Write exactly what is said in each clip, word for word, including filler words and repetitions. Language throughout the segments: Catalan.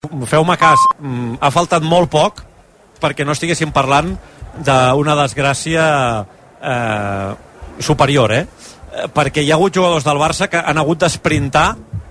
feu-me cas, ha faltat molt poc perquè no estiguéssim parlant d'una desgràcia eh, superior, eh? Perquè hi ha hagut jugadors del Barça que han hagut d'esprintar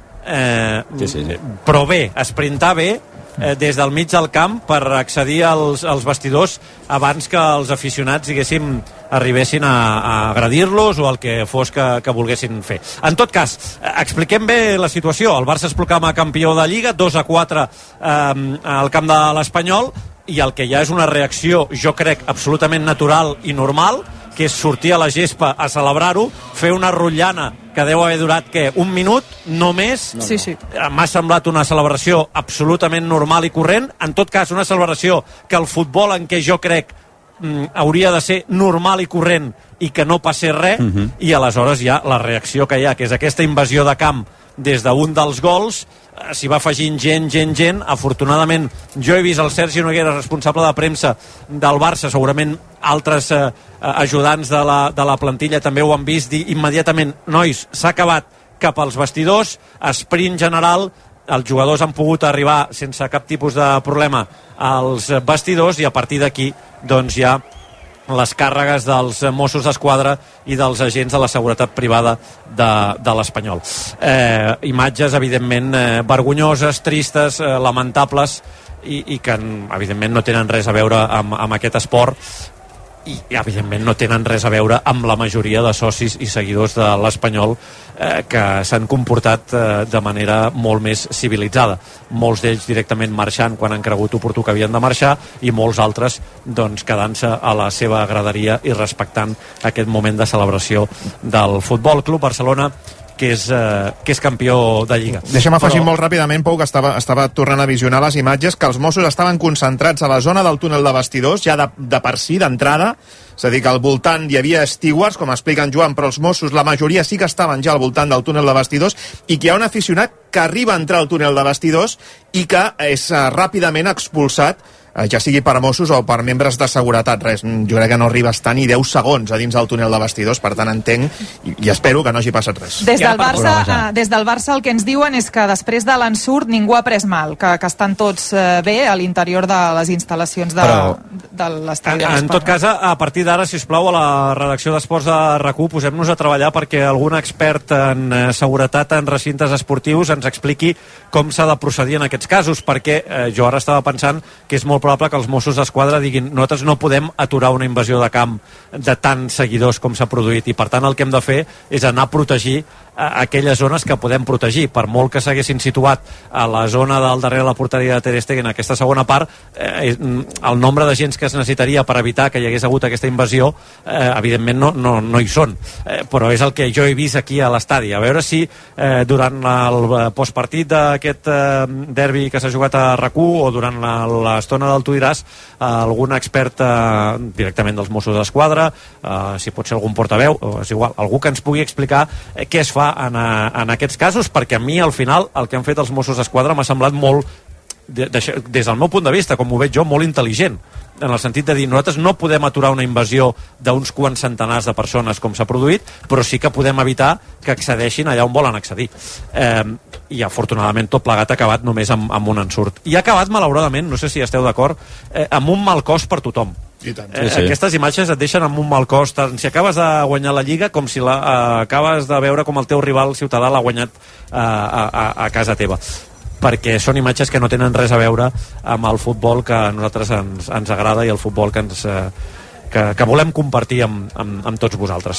eh, sí, sí, sí. però bé, esprintar bé eh, des del mig del camp per accedir als, als vestidors abans que els aficionats, diguéssim, arribessin a, a agradir-los o el que fos que, que volguessin fer. En tot cas, expliquem bé la situació. El Barça es proclama campió de Lliga, dos a quatre eh, al camp de l'Espanyol, i el que ja és una reacció, jo crec, absolutament natural i normal, que és sortir a la gespa a celebrar-ho, fer una rotllana que deu haver durat, què, un minut, no més. No, sí, sí. M'ha semblat una celebració absolutament normal i corrent, en tot cas una celebració que el futbol en què jo crec mm, hauria de ser normal i corrent i que no passés res, uh-huh. i aleshores ja la reacció que hi ha, que és aquesta invasió de camp des d'un dels gols, s'hi va afegint gent, gent, gent. Afortunadament jo he vist el Sergi Noguera, responsable de premsa del Barça, segurament altres eh, ajudants de la, de la plantilla també ho han vist, dir immediatament, nois, s'ha acabat, cap als vestidors, sprint general, els jugadors han pogut arribar sense cap tipus de problema als vestidors, i a partir d'aquí doncs ja les càrregues dels Mossos d'Esquadra i dels agents de la seguretat privada de, de l'Espanyol. Eh, imatges, evidentment, eh, vergonyoses, tristes, eh, lamentables, i, i que, evidentment, no tenen res a veure amb, amb aquest esport, i, evidentment, no tenen res a veure amb la majoria de socis i seguidors de l'Espanyol eh, que s'han comportat eh, de manera molt més civilitzada. Molts d'ells directament marxant quan han cregut oportú que havien de marxar, i molts altres doncs, quedant-se a la seva graderia i respectant aquest moment de celebració del Futbol Club Barcelona, que és, eh, que és campió de Lliga. Deixa'm afegir Però... molt ràpidament, Pau, que estava, estava tornant a visionar les imatges, que els Mossos estaven concentrats a la zona del túnel de vestidors, ja de, de per si, d'entrada, és a dir, que al voltant hi havia stewards, com explica en Joan, però els Mossos, la majoria sí que estaven ja al voltant del túnel de vestidors, i que hi ha un aficionat que arriba a entrar al túnel de vestidors i que és uh, ràpidament expulsat, ja sigui per Mossos o per membres de seguretat. Res, jo crec que no arriba a estar ni deu segons a dins del túnel de vestidors, per tant entenc i, i espero que no hagi passat res. Des del, Barça, eh, des del Barça el que ens diuen és que després de l'ensurt ningú ha pres mal, que, que estan tots eh, bé a l'interior de les instal·lacions de, Però, de l'estadi. En, en tot cas, a partir d'ara, sisplau, a la redacció d'Esports de RAC u, posem-nos a treballar perquè algun expert en eh, seguretat en recintes esportius ens expliqui com s'ha de procedir en aquests casos, perquè eh, jo ara estava pensant que és molt probable que els Mossos d'Esquadra diguin nosaltres no podem aturar una invasió de camp de tants seguidors com s'ha produït, i per tant el que hem de fer és anar a protegir a aquelles zones que podem protegir. Per molt que s'haguessin situat a la zona del darrere de la porteria de Ter Stegen, en aquesta segona part, eh, el nombre de gens que es necessitaria per evitar que hi hagués hagut aquesta invasió, eh, evidentment no, no, no hi són, eh, però és el que jo he vist aquí a l'estadi. A veure si eh, durant el postpartit d'aquest eh, derbi que s'ha jugat a RAC u o durant l'estona del Tu diràs, eh, algun expert eh, directament dels Mossos d'Esquadra, eh, si pot ser algun portaveu, o és igual, algú que ens pugui explicar eh, què es fa En, a, en aquests casos, perquè a mi al final el que han fet els Mossos d'Esquadra m'ha semblat molt, de, de, des del meu punt de vista, com ho veig jo, molt intel·ligent, en el sentit de dir, nosaltres no podem aturar una invasió d'uns quants centenars de persones com s'ha produït, però sí que podem evitar que accedeixin allà on volen accedir. Eh, i afortunadament tot plegat ha acabat només amb, amb un ensurt. I ha acabat, malauradament, no sé si esteu d'acord, eh, amb un mal cos per tothom. I tant. Eh, sí, sí. Aquestes imatges et deixen amb un mal cos, tant si acabes de guanyar la Lliga com si la, eh, acabes de veure com el teu rival ciutadà l'ha guanyat eh, a, a, a casa teva, perquè són imatges que no tenen res a veure amb el futbol que a nosaltres ens, ens agrada i el futbol que, ens, eh, que, que volem compartir amb, amb, amb tots vosaltres.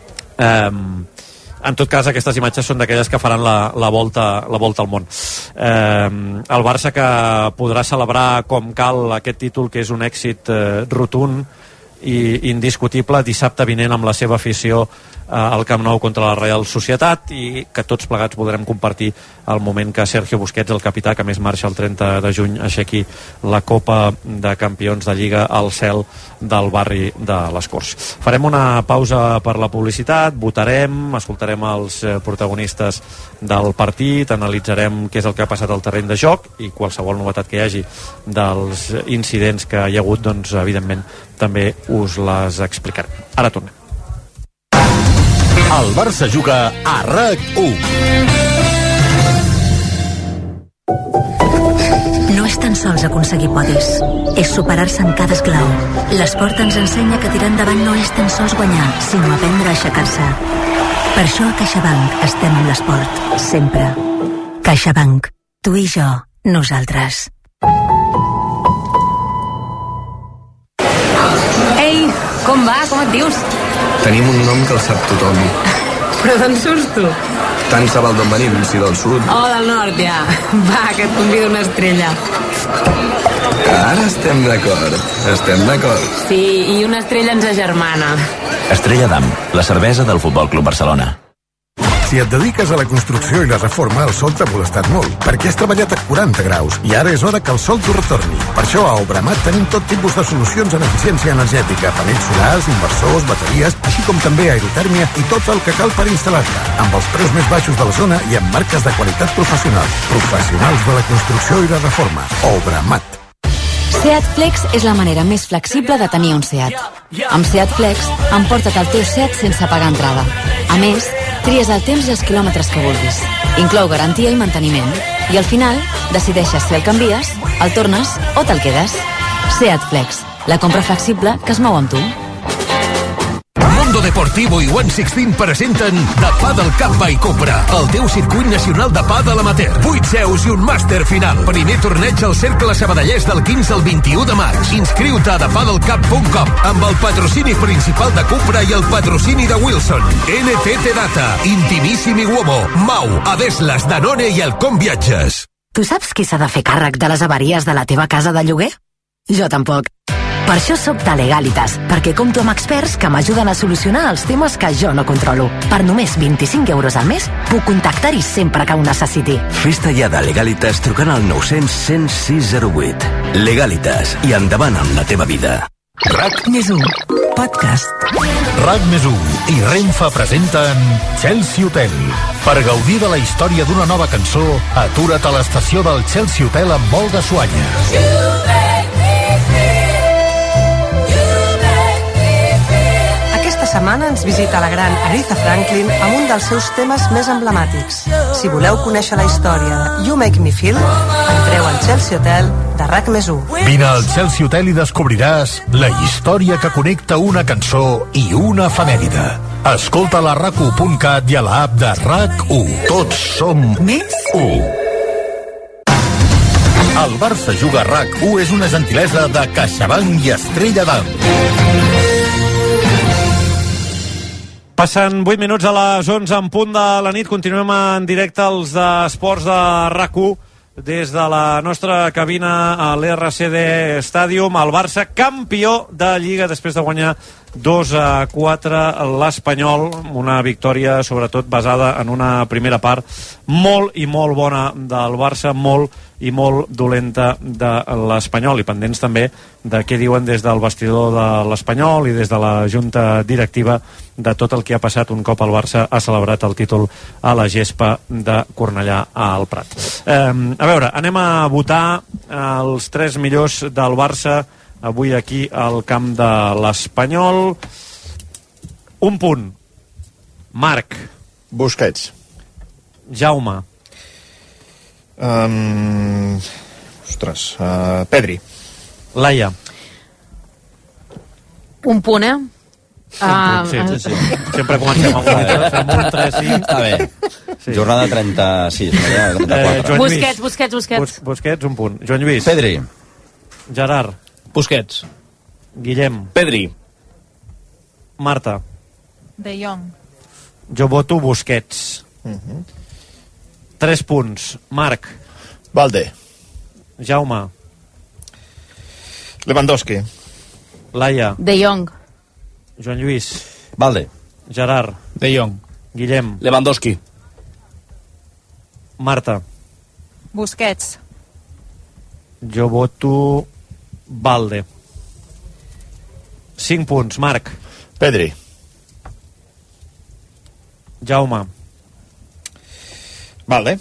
Eh, en tot cas, aquestes imatges són d'aquelles que faran la, la, volta, la volta al món. Eh, el Barça, que podrà celebrar com cal aquest títol, que és un èxit eh, rotund i indiscutible, dissabte vinent amb la seva afició eh, al Camp Nou contra la Real Societat, i que tots plegats podrem compartir el moment que Sergio Busquets, el capità, que més marxa el trenta de juny, aixequi la Copa de Campions de Lliga al cel del barri de les Corts. Farem una pausa per la publicitat, votarem, escoltarem els protagonistes del partit, analitzarem què és el que ha passat al terreny de joc i qualsevol novetat que hi hagi dels incidents que hi ha hagut, doncs evidentment també us les explicarem. Ara tornem. El Barça juga a RAC u. no és tan sols aconseguir podis, és superar-se en cada esclau. L'esport ens ensenya que tirar endavant no és tan sols guanyar, sinó aprendre a aixecar-se. Per això a CaixaBank estem amb l'esport, sempre. CaixaBank. Tu i jo, nosaltres. Ei, com va? Com et dius? Tenim un nom que el sap tothom. Però d'on surts tu? Tant se val d'on venim, si del sud. Oh, del nord, ja. Va, que et convido una estrella. Ara estem d'acord. Estem d'acord. Sí, i una estrella ens agermana. Estrella d'Am, la cervesa del Futbol Club Barcelona. Si et dediques a la construcció i la reforma, el sol t'ha molestat molt, perquè has treballat a quaranta graus i ara és hora que el sol t'ho retorni. Per això a Obramat tenim tot tipus de solucions en eficiència energètica, panells solars, inversors, bateries, així com també aerotèrmia i tot el que cal per instal·lar-la, amb els preus més baixos de la zona i amb marques de qualitat professional. Professionals de la construcció i la reforma. Obramat. Seat Flex és la manera més flexible de tenir un Seat. Amb Seat Flex, emporta't el teu Seat sense pagar entrada. A més, tries el temps i els quilòmetres que vulguis. Inclou garantia i manteniment. I al final, decideixes si el canvies, el tornes o te'l quedes. Seat Flex, la compra flexible que es mou amb tu. Mundo Deportivo i One Sixteen presenten The Padel Cup by Cupra, el teu circuit nacional de pàdel amateur. Vuit seus i un màster final. Primer torneig al Cercle Sabadellers del quinze al vint-i-u de maig. Inscriu-te a the padel cup punt com amb el patrocini principal de Cupra i el patrocini de Wilson, N T T Data, Intimissimi Uomo, Mau, Adeslas, Danone i el Com Viatges. Tu saps qui s'ha de fer càrrec de les avaries de la teva casa de lloguer? Jo tampoc. Per això soc de Legalitas, perquè compto amb experts que m'ajuden a solucionar els temes que jo no controlo. Per només vint-i-cinc euros al mes, puc contactar-hi sempre que ho necessiti. Fes-te ja de Legalitas trucant al nou cents cent sis zero vuit. Legalitas, i endavant amb la teva vida. RAC més u, podcast. RAC més u i Renfe presenten Chelsea Hotel. Per gaudir de la història d'una nova cançó, atura't a l'estació del Chelsea Hotel amb vol de Suanya. Aquesta setmana ens visita la gran Aretha Franklin amb un dels seus temes més emblemàtics. Si voleu conèixer la història de You Make Me Feel, entreu al Chelsea Hotel de RAC més u. Vine al Chelsea Hotel i descobriràs la història que connecta una cançó i una efemèride. Escolta-la a rac u punt cat i a l'app de RAC u. Tots som més u. El Barça juga a RAC u és una gentilesa de CaixaBank i Estrella d'Am. Passen vuit minuts a les onze en punt de la nit. Continuem en directe als esports de RAC u des de la nostra cabina a l'R C D Stadium. El Barça, campió de Lliga després de guanyar dos a quatre l'Espanyol, una victòria sobretot basada en una primera part molt i molt bona del Barça, molt i molt dolenta de l'Espanyol, i pendents també de què diuen des del vestidor de l'Espanyol i des de la junta directiva de tot el que ha passat un cop el Barça ha celebrat el títol a la gespa de Cornellà al Prat. Eh, a veure, anem a votar els tres millors del Barça avui aquí al camp de l'Espanyol. Un punt. Marc. Busquets. Jaume. Um, ostres, uh, Pedri. Laia. Un punt, eh? Uh, sí, sí, sí. Sempre comencem amb un, amb un tres, sí. Està bé. Sí. Jornada trenta-sis, no? trenta-quatre. Eh, Busquets, Busquets, Busquets. Bus, Busquets, un punt. Joan Lluís. Pedri. Gerard. Busquets. Guillem. Pedri. Marta. De Jong. Jo voto Busquets. Uh-huh. Tres punts. Marc. Valde. Jaume. Lewandowski. Laia. De Jong. Joan Lluís. Valde. Gerard. De Jong. Guillem. Lewandowski. Marta. Busquets. Jo voto Valde. Cinc punts. Marc. Pedri. Jaume. Valde.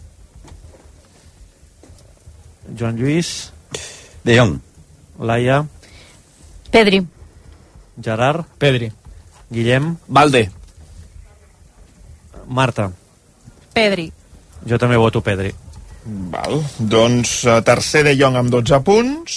Joan Lluís. De Jong. Laia. Pedri. Gerard. Pedri. Guillem. Valde. Marta. Pedri. Jo també voto Pedri. Val. Doncs uh, tercer De Jong amb dotze punts,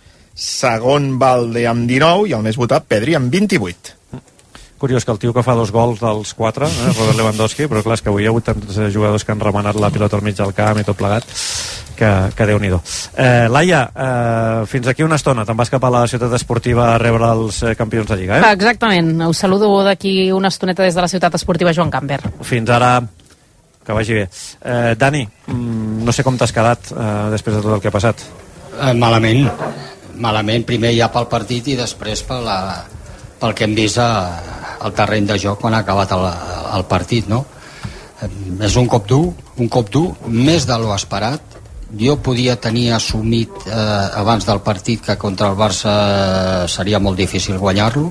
segon Balde amb dinou i el més votat Pedri amb vint-i-vuit. Curiós que el tio que fa dos gols dels quatre, eh, Robert Lewandowski, però clar, és que avui hi ha hagut tants jugadors que han remenat la pilota al mig del camp i tot plegat, que, que Déu-n'hi-do. Eh, Laia, eh, fins aquí una estona, te'n vas cap a la ciutat esportiva a rebre els eh, campions de Lliga, eh? Exactament, us saludo d'aquí una estoneta des de la ciutat esportiva Joan Camper. Fins ara, que vagi bé. Eh, Dani, mm, no sé com t'has quedat eh, després de tot el que ha passat. Eh, malament, malament, primer ja pel partit i després per la, pel que hem vist a, al terreny de joc quan ha acabat el, el partit, no? Eh, és un cop dur, un cop dur, més de lo esperat. Jo podia tenir assumit eh, abans del partit que contra el Barça seria molt difícil guanyar-lo,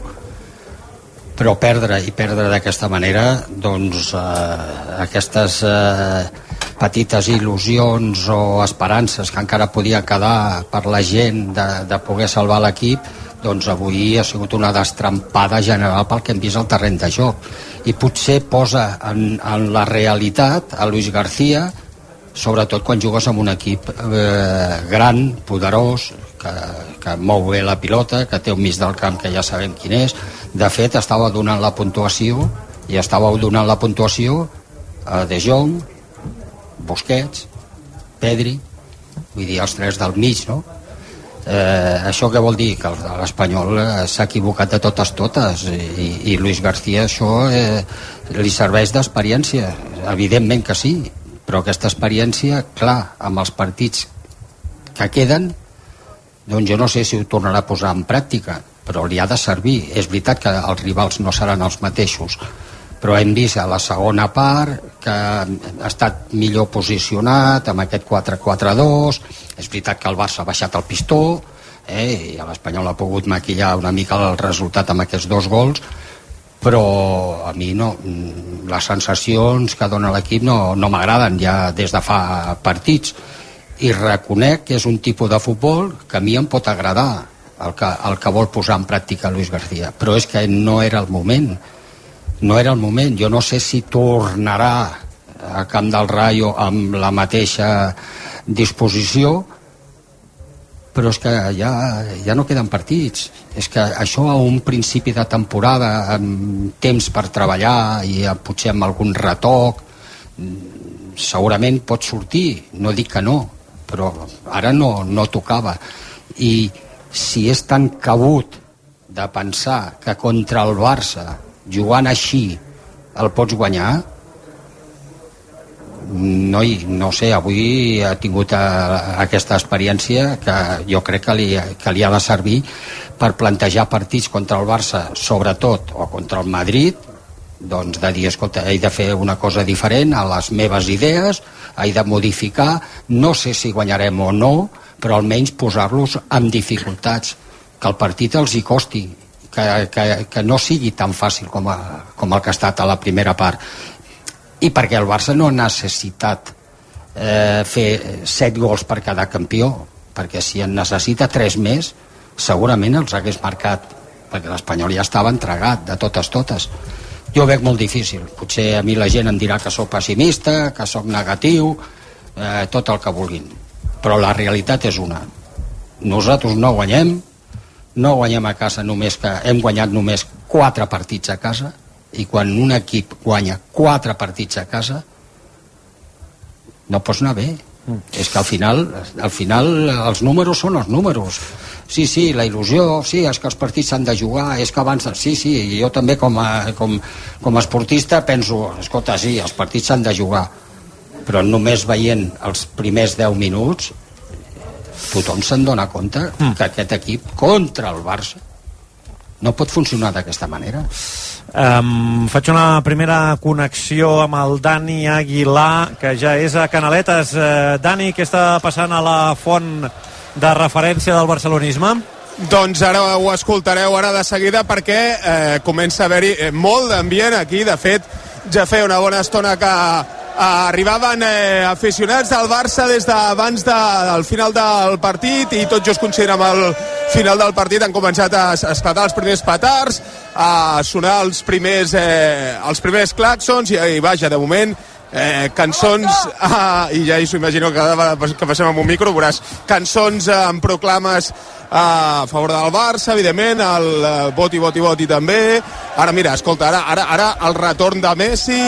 però perdre i perdre d'aquesta manera, doncs eh, aquestes eh, petites il·lusions o esperances que encara podia quedar per la gent de, de poder salvar l'equip, doncs avui ha sigut una destrampada general pel que hem vist al terreny de joc, i potser posa en, en la realitat a Luis García, sobretot quan jugues amb un equip eh, gran, poderós, que, que mou bé la pilota, que té un mig del camp que ja sabem quin és. De fet, estava donant la puntuació i estava donant la puntuació a De Jong, Busquets, Pedri, vull dir, els tres del mig, no? Eh, això què vol dir? Que l'Espanyol eh, s'ha equivocat de totes totes i, i Luis García això eh, li serveix d'experiència, evidentment que sí, però aquesta experiència, clar, amb els partits que queden, doncs jo no sé si ho tornarà a posar en pràctica, però li ha de servir. És veritat que els rivals no seran els mateixos, però hem vist a la segona part que ha estat millor posicionat amb aquest quatre quatre dos. És veritat que el Barça ha baixat el pistó, eh, i l'Espanyol ha pogut maquillar una mica el resultat amb aquests dos gols, però a mi no, les sensacions que dona l'equip no, no m'agraden ja des de fa partits, i reconec que és un tipus de futbol que a mi em pot agradar, el que, el que vol posar en pràctica Luis García, però és que no era el moment, no era el moment. Jo no sé si tornarà a Camp del Rayo amb la mateixa disposició, però és que ja, ja no queden partits. És que això a un principi de temporada, amb temps per treballar i potser amb algun retoc, segurament pot sortir, no dic que no, però ara no, no tocava. I si és tan cabut de pensar que contra el Barça, jugant així, el pots guanyar, no, no sé, avui ha tingut a, aquesta experiència que jo crec que li, que li ha de servir per plantejar partits contra el Barça, sobretot, o contra el Madrid, doncs de dir, escolta, he de fer una cosa diferent a les meves idees, he de modificar, no sé si guanyarem o no, però almenys posar-los amb dificultats, que el partit els hi costi, que, que, que no sigui tan fàcil com, a, com el que ha estat a la primera part. I perquè el Barça no ha necessitat eh, fer set gols per cada campió, perquè si en necessita tres més, segurament els hagués marcat, perquè l'Espanyol ja estava entregat de totes totes. Jo ho veig molt difícil. Potser a mi la gent em dirà que sóc pessimista, que sóc negatiu, eh, tot el que vulguin. Però la realitat és una. Nosaltres no guanyem, no guanyem a casa només que hem guanyat només quatre partits a casa, i quan un equip guanya quatre partits a casa no pots anar bé. Mm. És que al final, al final els números són els números. Sí, sí, la il·lusió, sí, és que els partits s'han de jugar, és que abans... Sí, sí, jo també com a, com, com a esportista penso, escolta, sí, els partits s'han de jugar, però només veient els primers deu minuts tothom se'n dona compte mm. que aquest equip contra el Barça no pot funcionar d'aquesta manera. Um, faig una primera connexió amb el Dani Aguilar, que ja és a Canaletes. Uh, Dani, què està passant a la font de referència del barcelonisme? Doncs ara ho escoltareu ara de seguida, perquè eh, comença a haver-hi eh, molt d'ambient aquí. De fet, ja feia una bona estona que arribaven eh, aficionats del Barça des d'abans de, del final del partit, i tot just considerant el final del partit han començat a esclatar els primers petards, a sonar els primers, eh, els primers clàxons, i, i vaja, de moment eh, cançons, ah, i ja s'ho imagino que cada vegada que passem amb un micro veuràs cançons eh, amb proclames a favor del Barça, evidentment, el eh, voti, voti, voti també. Ara mira, escolta, ara, ara, ara el retorn de Messi,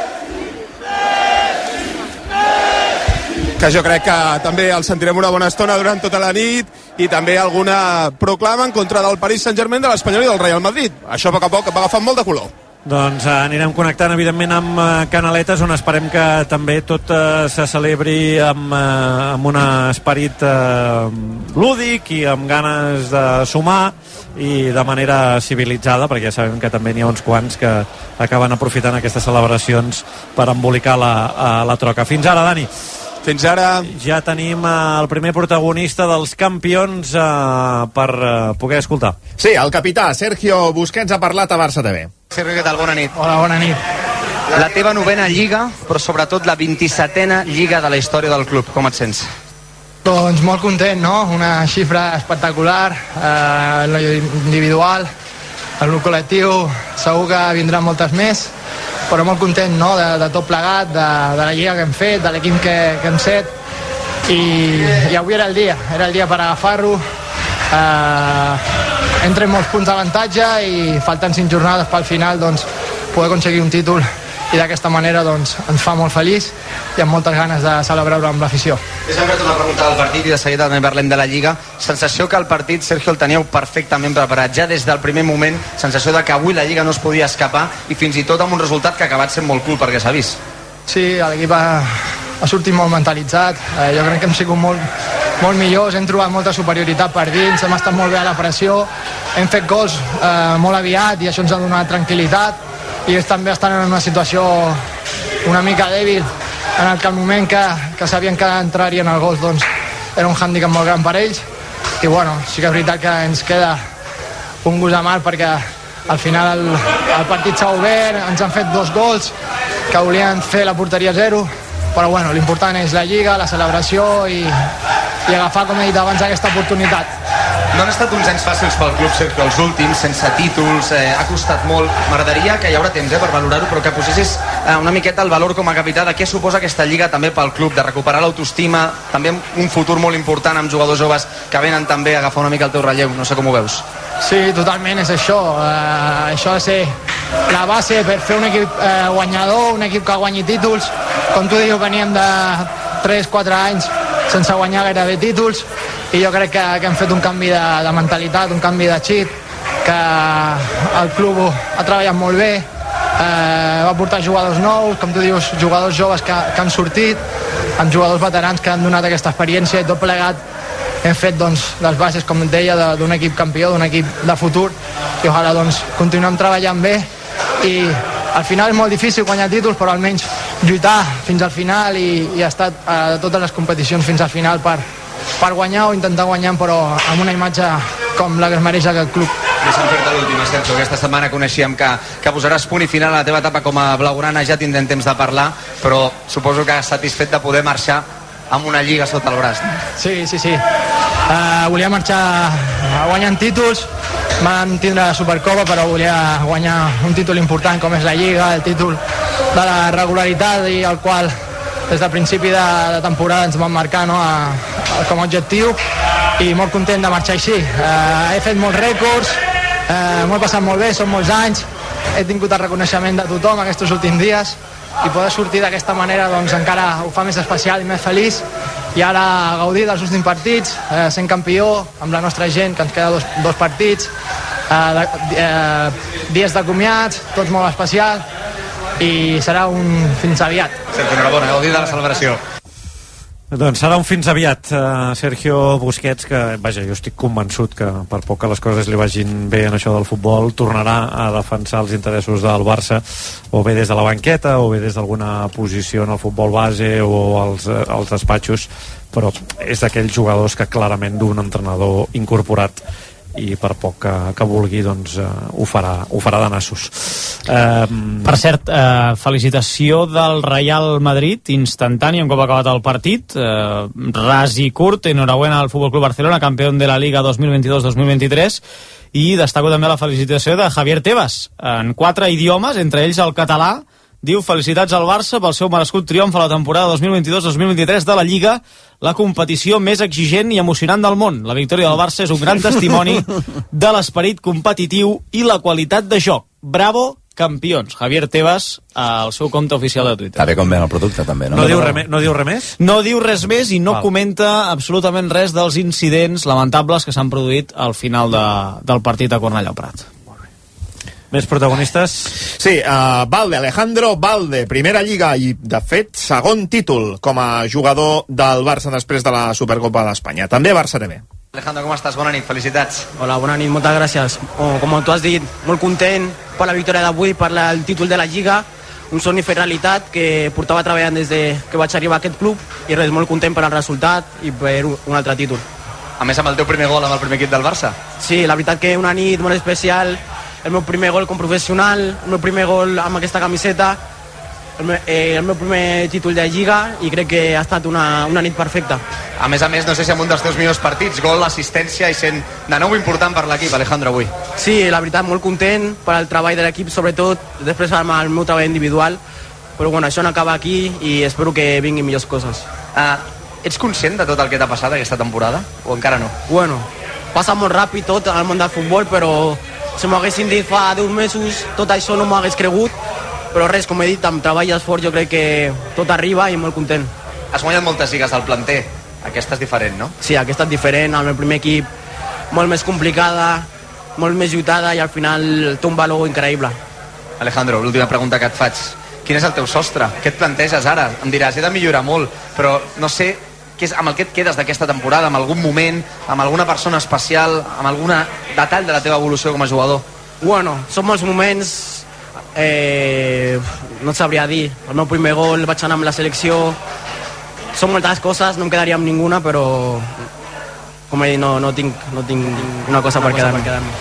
que jo crec que també el sentirem una bona estona durant tota la nit, i també alguna proclama en contra del Paris Saint-Germain, de l'Espanyol i del Real Madrid. Això a poc a poc va agafant molt de color. Doncs eh, anirem connectant evidentment amb eh, Canaletes, on esperem que també tot eh, se celebri amb, eh, amb un esperit eh, lúdic i amb ganes de sumar i de manera civilitzada, perquè ja sabem que també n'hi ha uns quants que acaben aprofitant aquestes celebracions per embolicar la, eh, la troca. Fins ara, Dani. Fins ara. Ja tenim el primer protagonista dels campions eh, per eh, poder escoltar. Sí, el capità Sergio Busquets ha parlat a Barça T V. Sergio, què tal? Bona nit. Hola, bona nit. La teva novena lliga, però sobretot la vint-i-setena lliga de la història del club. Com et sents? Doncs molt content, no? Una xifra espectacular, eh, en lo individual, en lo col·lectiu segur que vindran moltes més, però molt content, no?, de, de tot plegat, de, de la lliga que hem fet, de l'equip que, que hem set, i, i avui era el dia, era el dia per agafar-ho. Eh, entren molts punts d'avantatge i falten cinc jornades pel final, doncs, poder aconseguir un títol, i d'aquesta manera doncs, ens fa molt feliç i amb moltes ganes de celebrar-ho amb l'afició. Deixa'm fer-te una pregunta del partit i de seguida també parlem de la Lliga. Sensació que el partit, Sergio, el teníeu perfectament preparat ja des del primer moment, sensació de que avui la Lliga no es podia escapar i fins i tot amb un resultat que ha acabat sent molt cool perquè s'ha vist. Sí, l'equip ha, ha sortit molt mentalitzat, eh, jo crec que hem sigut molt, molt millors, hem trobat molta superioritat per dins, hem estat molt bé a la pressió, hem fet gols eh, molt aviat i això ens ha donat tranquil·litat, i ells també estan en una situació una mica dèbil, en el que el moment que, que sabien que entrarien al gol doncs, era un hàndicap molt gran per ells, i bueno, sí que és veritat que ens queda un gust amarg perquè al final el, el partit s'ha obert, ens han fet dos gols que volien fer la porteria zero, però bueno, l'important és la Lliga, la celebració i, i agafar, com he dit abans, aquesta oportunitat. No han estat uns anys fàcils pel club, Sergio, els últims, sense títols, eh, ha costat molt. M'agradaria, que hi haurà temps eh, per valorar-ho, però que posessis eh, una miqueta el valor com a capità de què suposa aquesta Lliga també pel club, de recuperar l'autoestima, també un futur molt important amb jugadors joves que venen també a agafar una mica el teu relleu, no sé com ho veus. Sí, totalment, és això. Uh, això ha de ser la base per fer un equip uh, guanyador, un equip que guanyi títols. Com tu dius, veníem de tres quatre anys sense guanyar gairebé títols, i jo crec que, que hem fet un canvi de, de mentalitat, un canvi de xip, que el club ha treballat molt bé, eh, va portar jugadors nous, com tu dius, jugadors joves que, que han sortit, amb jugadors veterans que han donat aquesta experiència, i tot plegat hem fet doncs, les bases, com et deia, d'un equip campió, d'un equip de futur, i ojalà doncs, continuem treballant bé, i al final és molt difícil guanyar títols, però almenys lluitar fins al final i, i estar a totes les competicions fins al final per, per guanyar o intentar guanyar, però amb una imatge com la que es mereix aquest club. Deixa'm fer-te l'última, Sergio. Aquesta setmana coneixíem que, que posaràs punt i final a la teva etapa com a blaugrana, ja tindrem temps de parlar, però suposo que satisfet de poder marxar amb una lliga sota el braç. Sí, sí, sí. Uh, volia marxar guanyant títols, vam tindre la Supercopa, però volia guanyar un títol important com és la Lliga, el títol de la regularitat, i el qual des del principi de, de temporada ens vam marcar, no, a, a, com a objectiu, i molt content de marxar així. Uh, he fet molts rècords, uh, m'ho he passat molt bé, són molts anys, he tingut el reconeixement de tothom aquests últims dies, i poder sortir d'aquesta manera doncs encara ho fa més especial i més feliç, i ara gaudir dels últims partits, eh, sent campió amb la nostra gent, que ens queda dos, dos partits, eh, eh, dies de comiats, tots molt especial, i serà un fins aviat. Sergio, enhorabona, gaudir de la celebració. Doncs serà un fins aviat, uh, Sergio Busquets, que, vaja, jo estic convençut que per poc que les coses li vagin bé en això del futbol, tornarà a defensar els interessos del Barça, o bé des de la banqueta, o bé des d'alguna posició en el futbol base, o als, als despatxos, però és d'aquells jugadors que clarament d'un entrenador incorporat, i per poc que, que vulgui doncs uh, ho farà, ho farà de nassos. Um... Per cert, uh, felicitació del Real Madrid instantània un cop acabat el partit, uh, ras i curt, enhorabuena al Fútbol Club Barcelona, campió de la Liga dos mil veintidós dos mil vint-i-tres, i destaco també la felicitació de Javier Tebas en quatre idiomes, entre ells el català, diu felicitats al Barça pel seu merescut triomf a la temporada dos mil vint-i-dos dos mil vint-i-tres de la Lliga, la competició més exigent i emocionant del món. La victòria del Barça és un gran testimoni de l'esperit competitiu i la qualitat de joc. Bravo, campions. Javier Tebas, al seu compte oficial de Twitter. Està bé com ven el producte, també, no? No, no, diu, res, no diu res més? No diu res més i no Val. comenta absolutament res dels incidents lamentables que s'han produït al final de, del partit a Cornellà al Prat. Més protagonistes? Sí, uh, Valde, Alejandro Valde, primera lliga i, de fet, segon títol com a jugador del Barça després de la Supercopa d'Espanya. També Barça T V. Alejandro, com estàs? Bona nit, felicitats. Hola, bona nit, moltes gràcies. Oh, com tu has dit, molt content per la victòria d'avui, per la, el títol de la Lliga, un somni fet realitat que portava treballant des de que vaig arribar a aquest club i res, molt content per al resultat i per un altre títol. A més, amb el teu primer gol amb el primer equip del Barça. Sí, la veritat que una nit molt especial, el meu primer gol com professional, el meu primer gol amb aquesta camiseta, el meu, eh, el meu primer títol de Lliga i crec que ha estat una, una nit perfecta. A més a més, no sé si amb un dels teus millors partits, gol, assistència i sent de nou important per l'equip, Alejandro, avui. Sí, la veritat, molt content per al treball de l'equip, sobretot després amb el meu treball individual, però bueno, això no acaba aquí i espero que vinguin millors coses. Uh, ets conscient de tot el que t'ha passat aquesta temporada o encara no? Bueno, passa molt ràpid tot al món del futbol, però si m'ho haguessin dit fa deu mesos tot això no m'ho hagués cregut, però res, com he dit, amb treball i esforç jo crec que tot arriba i molt content. Has guanyat moltes lligues al planter, aquesta és diferent, no? Sí, aquesta és diferent, el meu primer equip molt més complicada, molt més lluitada i al final té un valor increïble. Alejandro, l'última pregunta que et faig, quin és el teu sostre? Què et planteges ara? Em diràs, he de millorar molt, però no sé què és, amb el que et quedes d'aquesta temporada, amb algun moment, amb alguna persona especial, amb algun detall de la teva evolució com a jugador? Bueno, són molts moments, eh, no et sabria dir. El meu primer gol, vaig anar amb la selecció, són moltes coses, no em quedaria amb ninguna, però com he dit, no, no, tinc, no tinc una cosa una per quedar-me.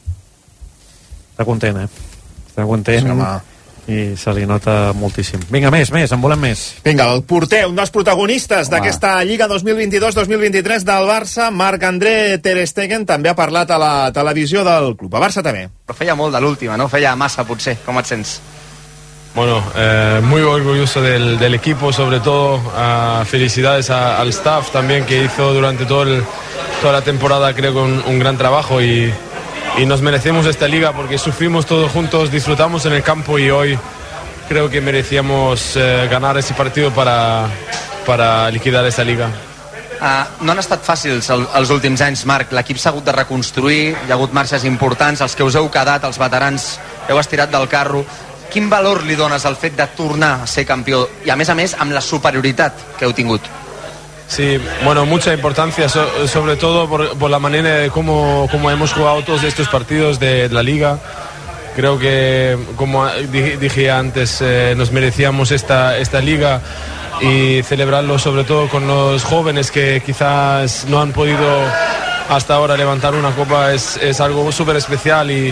Està content, eh? Està content. Sí, i se li nota moltíssim. Vinga, més, més, en volem més. Vinga, el porter, un dels protagonistes d'aquesta Lliga dos mil vint-i-dos dos mil vint-i-tres del Barça, Marc-André Ter Stegen, també ha parlat a la televisió del club, a Barça també. Però feia molt de l'última, no? Feia massa, potser. Com et sents? Bueno, eh, muy orgulloso del, del equipo, sobre todo uh, felicidades a, al staff también que hizo durante todo el, toda la temporada, creo que un, un gran trabajo y y nos merecemos esta liga porque sufrimos todos juntos, disfrutamos en el campo y hoy creo que merecíamos eh, ganar ese partido para, para liquidar esa liga. Uh, no han estat fàcils el, els últims anys, Marc. L'equip s'ha hagut de reconstruir, hi ha hagut marxes importants, els que us heu quedat, els veterans, heu estirat del carro. Quin valor li dones al fet de tornar a ser campió i, a més a més, amb la superioritat que heu tingut? Sí, bueno, mucha importancia, so, sobre todo por, por la manera de cómo, cómo hemos jugado todos estos partidos de, de la Liga. Creo que, como dije, dije antes, eh, nos merecíamos esta, esta Liga y celebrarlo sobre todo con los jóvenes que quizás no han podido hasta ahora levantar una copa. Es, es algo súper especial y,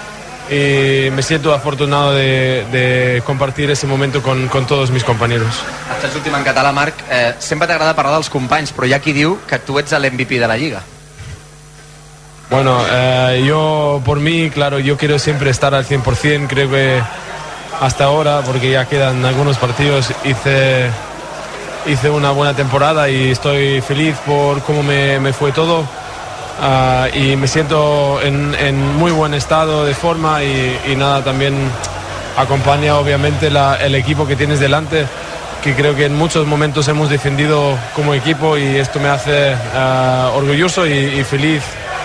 y me siento afortunado de, de compartir ese momento con, con todos mis compañeros. Et faig l'últim en català, Marc. Eh, sempre t'agrada parlar dels companys, però hi ha qui diu que tu ets l'M V P de la Lliga. Bueno, eh, yo por mí, claro, yo quiero siempre estar al cien por ciento, creo que hasta ahora, porque ya quedan algunos partidos, hice, hice una buena temporada y estoy feliz por cómo me, me fue todo. Uh, y me siento en, en muy buen estado de forma y, y nada, también acompaña obviamente la, el equipo que tienes delante, que creo que en muchos momentos hemos defendido como equipo y esto me hace uh, orgulloso y, y feliz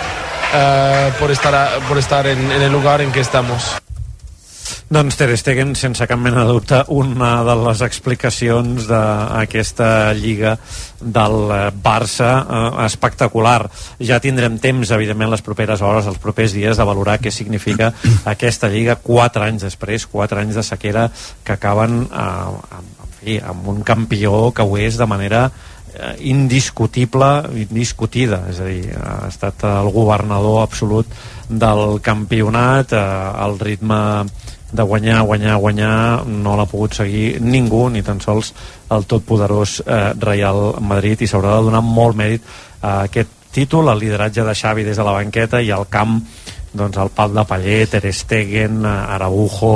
uh, por estar, por estar en, en el lugar en que estamos. Doncs Ter Stegen, sense cap mena de dubte, una de les explicacions d'aquesta Lliga del Barça eh, espectacular. Ja tindrem temps, evidentment, les properes hores, els propers dies, de valorar què significa aquesta Lliga quatre anys després, quatre anys de sequera que acaben eh, en fi, amb un campió que ho és de manera eh, indiscutible, indiscutida, és a dir, ha estat el governador absolut del campionat, eh, el ritme de guanyar, guanyar, guanyar no l'ha pogut seguir ningú, ni tan sols el totpoderós eh, Real Madrid, i s'haurà de donar molt mèrit a aquest títol, el lideratge de Xavi des de la banqueta i al camp, doncs el pal de Paller, Ter Stegen, Araujo,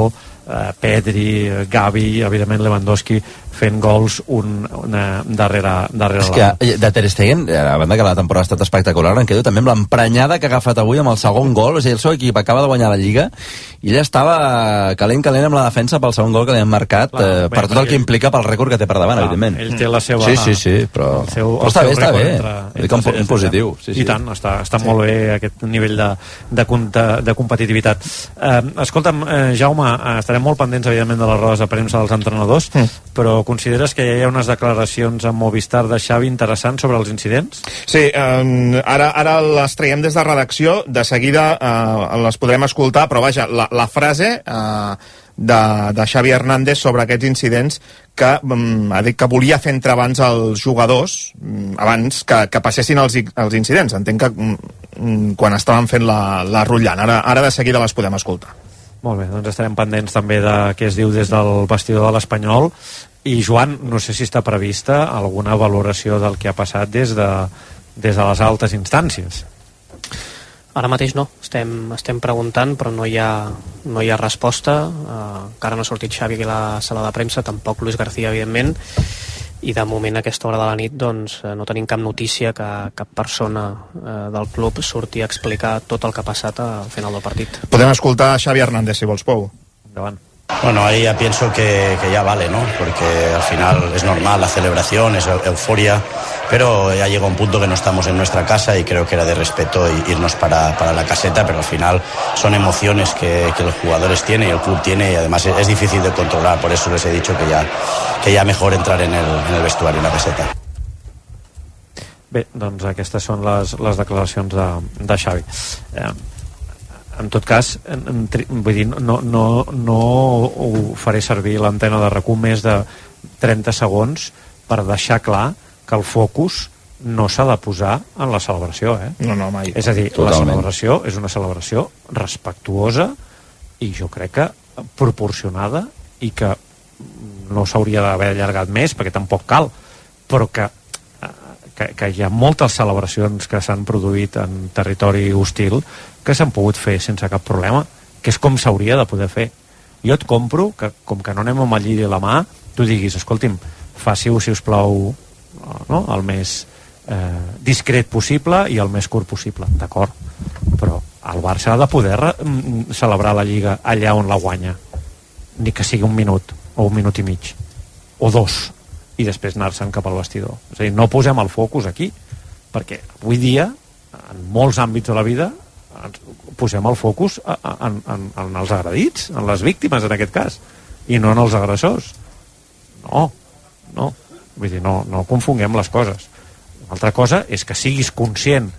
uh, Pedri, Gavi, evidentment Lewandowski, fent gols un, una, darrere, darrere és que de Ter Stegen, a banda que la temporada ha estat espectacular, em quedo també amb l'emprenyada que ha agafat avui amb el segon gol. O sigui, el seu equip acaba de guanyar la Lliga i ella estava calent, calent amb la defensa pel segon gol que li han marcat, clar, eh, per tot el que implica pel rècord que té per davant, clar, evidentment. Ell té la seva... Sí, sí, sí, però, seu, però està bé, està bé. Entre, entre un, un positiu. Sí, sí. I tant, està, està sí. molt bé aquest nivell de, de, de, de competitivitat. Eh, escolta'm, eh, Jaume, eh, estarem molt pendents, evidentment, de les rodes de premsa dels entrenadors, mm. però consideres que hi ha unes declaracions a Movistar de Xavi interessants sobre els incidents? Sí, eh, ara, ara les traiem des de redacció, de seguida eh, les podrem escoltar, però vaja, la, la frase eh, de, de Xavi Hernández sobre aquests incidents que um, ha dit que volia fer entrebancs als jugadors um, abans que, que passessin els, els incidents. Entenc que um, quan estaven fent la, la rutllant. Ara, ara de seguida les podem escoltar. Molt bé, doncs estarem pendents també de què es diu des del vestidor de l'Espanyol. I Joan, no sé si està prevista alguna valoració del que ha passat des de, des de les altes instàncies. Ara mateix no, estem, estem preguntant però no hi ha, no hi ha resposta. uh, encara no ha sortit Xavi aquí a la sala de premsa, tampoc Luis García evidentment, i de moment a aquesta hora de la nit doncs, no tenim cap notícia que cap persona eh, del club surti a explicar tot el que ha passat al final del partit. Podem escoltar Xavi Hernández, si vols, Pou. Endavant. Bueno, ahí ya pienso que, que ya vale, ¿no? Porque al final es normal la celebración, es euforia, pero ya llega un punto que no estamos en nuestra casa y creo que era de respeto irnos para, para la caseta, pero al final son emociones que, que los jugadores tienen y el club tiene y además es, es difícil de controlar, por eso les he dicho que ya, que ya mejor entrar en el, en el vestuario, en la caseta. Bé, doncs aquestes són les, les declaracions de, de Xavi. Eh, en tot cas, en, en, vull dir, no, no, no ho faré servir l'antena de RAC u més de trenta segons per deixar clar que el focus no s'ha de posar en la celebració, eh? No, no, mai. És a dir, totalment. La celebració és una celebració respectuosa i jo crec que proporcionada i que no s'hauria d'haver allargat més perquè tampoc cal, però que Que, que hi ha moltes celebracions que s'han produït en territori hostil que s'han pogut fer sense cap problema, que és com s'hauria de poder fer. Jo et compro que, com que no anem amb el lliri a la mà, tu diguis, escolti'm, faci-ho, si us plau, no? el més eh, discret possible i el més curt possible, d'acord? Però el Barça ha de poder celebrar la Lliga allà on la guanya, ni que sigui un minut, o un minut i mig, o dos, i després anar-se'n cap al vestidor. És a dir, no posem el focus aquí, perquè avui dia, en molts àmbits de la vida, posem el focus en, en, en els agredits, en les víctimes, en aquest cas, i no en els agressors. No, no. Vull dir, no, no confonguem les coses. Una altra cosa és que siguis conscient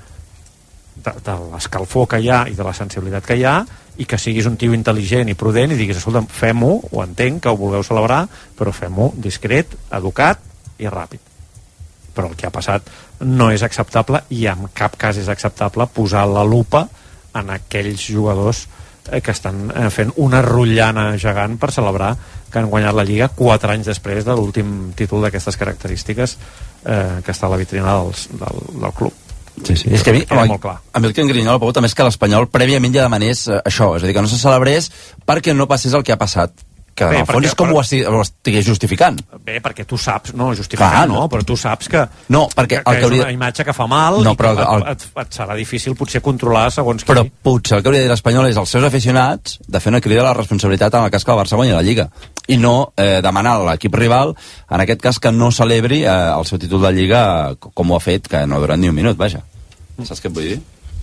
de, de l'escalfor que hi ha i de la sensibilitat que hi ha, i que siguis un tio intel·ligent i prudent i diguis, escolta, fem-ho, ho entenc que ho vulgueu celebrar, però fem-ho discret, educat i ràpid. Però el que ha passat no és acceptable i en cap cas és acceptable posar la lupa en aquells jugadors que estan fent una rotllana gegant per celebrar que han guanyat la Lliga quatre anys després de l'últim títol d'aquestes característiques eh, que està a la vitrina dels, del, del club. Sí, sí. És que a mi, a, a mi el que em grinyol, Pau, també és que l'Espanyol prèviament ja demanés eh, això, és a dir, que no se celebrés perquè no passés el que ha passat, que Bé, en el fons perquè, és com però... ho, esti, ho estigués justificant. Bé, perquè tu saps, no, justificant Clar, no, no, però tu saps que, no, perquè que, el que que hauria... és una imatge que fa mal no, i que el... et, et, et serà difícil potser controlar segons però qui. potser el que hauria de dir l'Espanyol és als seus aficionats de fer una crida a la responsabilitat en el cas que el Barça guanyi la Lliga i no eh, demanar a l'equip rival, en aquest cas, que no celebri eh, el seu títol de Lliga com ho ha fet, que no ha durat ni un minut, vaja. Saps què et vull dir?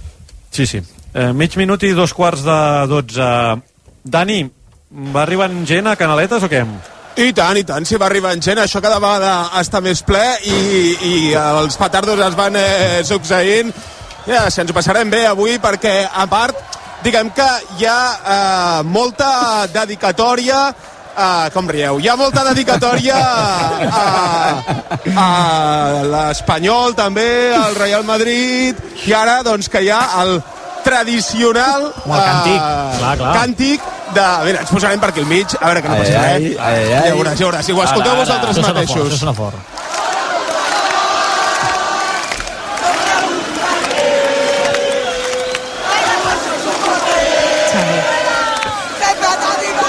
Sí, sí. Eh, mig minut i dos quarts de dotze. Dani, va arribant gent a Canaletes o què? I tant, i tant, si va arribant gent, això cada vegada està més ple i, i els petardos es van eh, succeint. Ja, si ens ho passarem bé avui perquè, a part, diguem que hi ha eh, molta dedicatòria. Uh, com rieu, hi ha molta dedicatòria a, a l'Espanyol també, al Real Madrid, i ara doncs que hi ha el tradicional uh, càntic, clar, clar. càntic de... Mira, ens posarem per aquí al mig, a veure que no passa res. Ja veuràs, ja veuràs, si ho escolteu ara, vosaltres ara, mateixos. Això sona fort.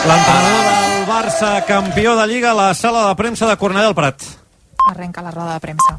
L'entrenador del Barça, campió de Lliga, a la sala de premsa de Cornellà del Prat. Arrenca la roda de premsa.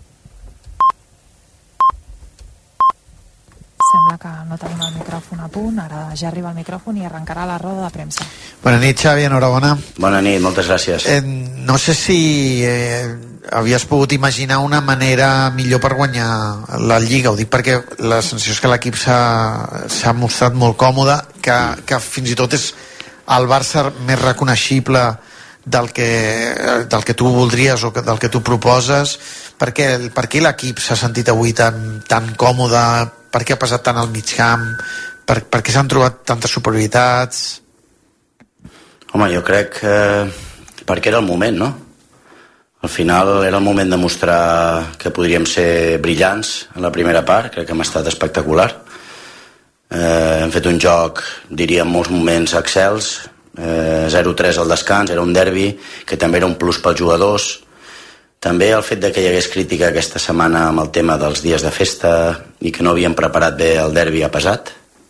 Sembla que no tenim el micròfon a punt, ara ja arriba el micròfon i arrencarà la roda de premsa. Bona nit, Xavi, enhorabona. Bona nit, moltes gràcies. Eh, no sé si eh, havies pogut imaginar una manera millor per guanyar la Lliga, ho dic perquè la sensació és que l'equip s'ha mostrat molt còmode, que, que fins i tot és el Barça més reconeixible del que, del que tu voldries o que, del que tu proposes. Per què, per què l'equip s'ha sentit avui tan, tan còmode? Per què ha passat tant al mig camp? Per, per què s'han trobat tantes superioritats? Home, jo crec que perquè era el moment, no? Al final era el moment de mostrar que podríem ser brillants en la primera part, crec que hem estat espectacular. Eh, hem fet un joc, diria, en molts moments excels, eh, zero tres al descans, era un derbi, que també era un plus pels jugadors. També el fet de que hi hagués crítica aquesta setmana amb el tema dels dies de festa i que no havien preparat bé el derbi ha pesat,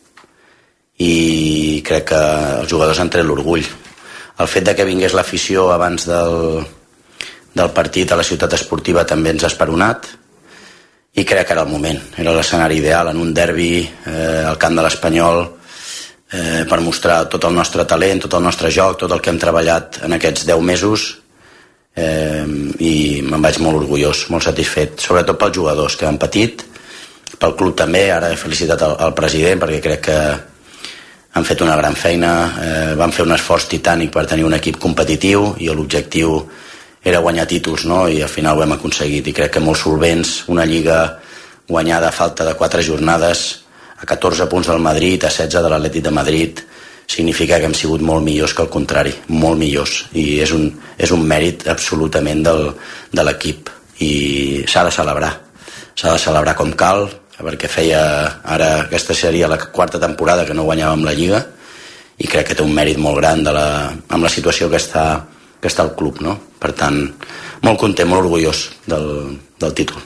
i crec que els jugadors han tret l'orgull. El fet de que vingués l'afició abans del, del partit a la ciutat esportiva també ens ha esperonat, i crec que era el moment, era l'escenari ideal en un derbi eh, al camp de l'Espanyol, eh, per mostrar tot el nostre talent, tot el nostre joc, tot el que hem treballat en aquests deu mesos. Eh, i me'n vaig molt orgullós, molt satisfet, sobretot pels jugadors que han patit, pel club també. Ara he felicitat al, al president perquè crec que han fet una gran feina, eh, van fer un esforç titànic per tenir un equip competitiu i l'objectiu era guanyar títols, no? I al final ho hem aconseguit i crec que molt solvents, una lliga guanyada a falta de quatre jornades, a catorze punts del Madrid, a setze de l'Atlètic de Madrid, significa que hem sigut molt millors que el contrari, molt millors, i és un, és un mèrit absolutament del, de l'equip, i s'ha de celebrar, s'ha de celebrar com cal, perquè feia, ara aquesta seria la quarta temporada que no guanyàvem la Lliga, i crec que té un mèrit molt gran de la, amb la situació que està, que està el club, no? Per tant, molt content, molt orgullós del, del títol.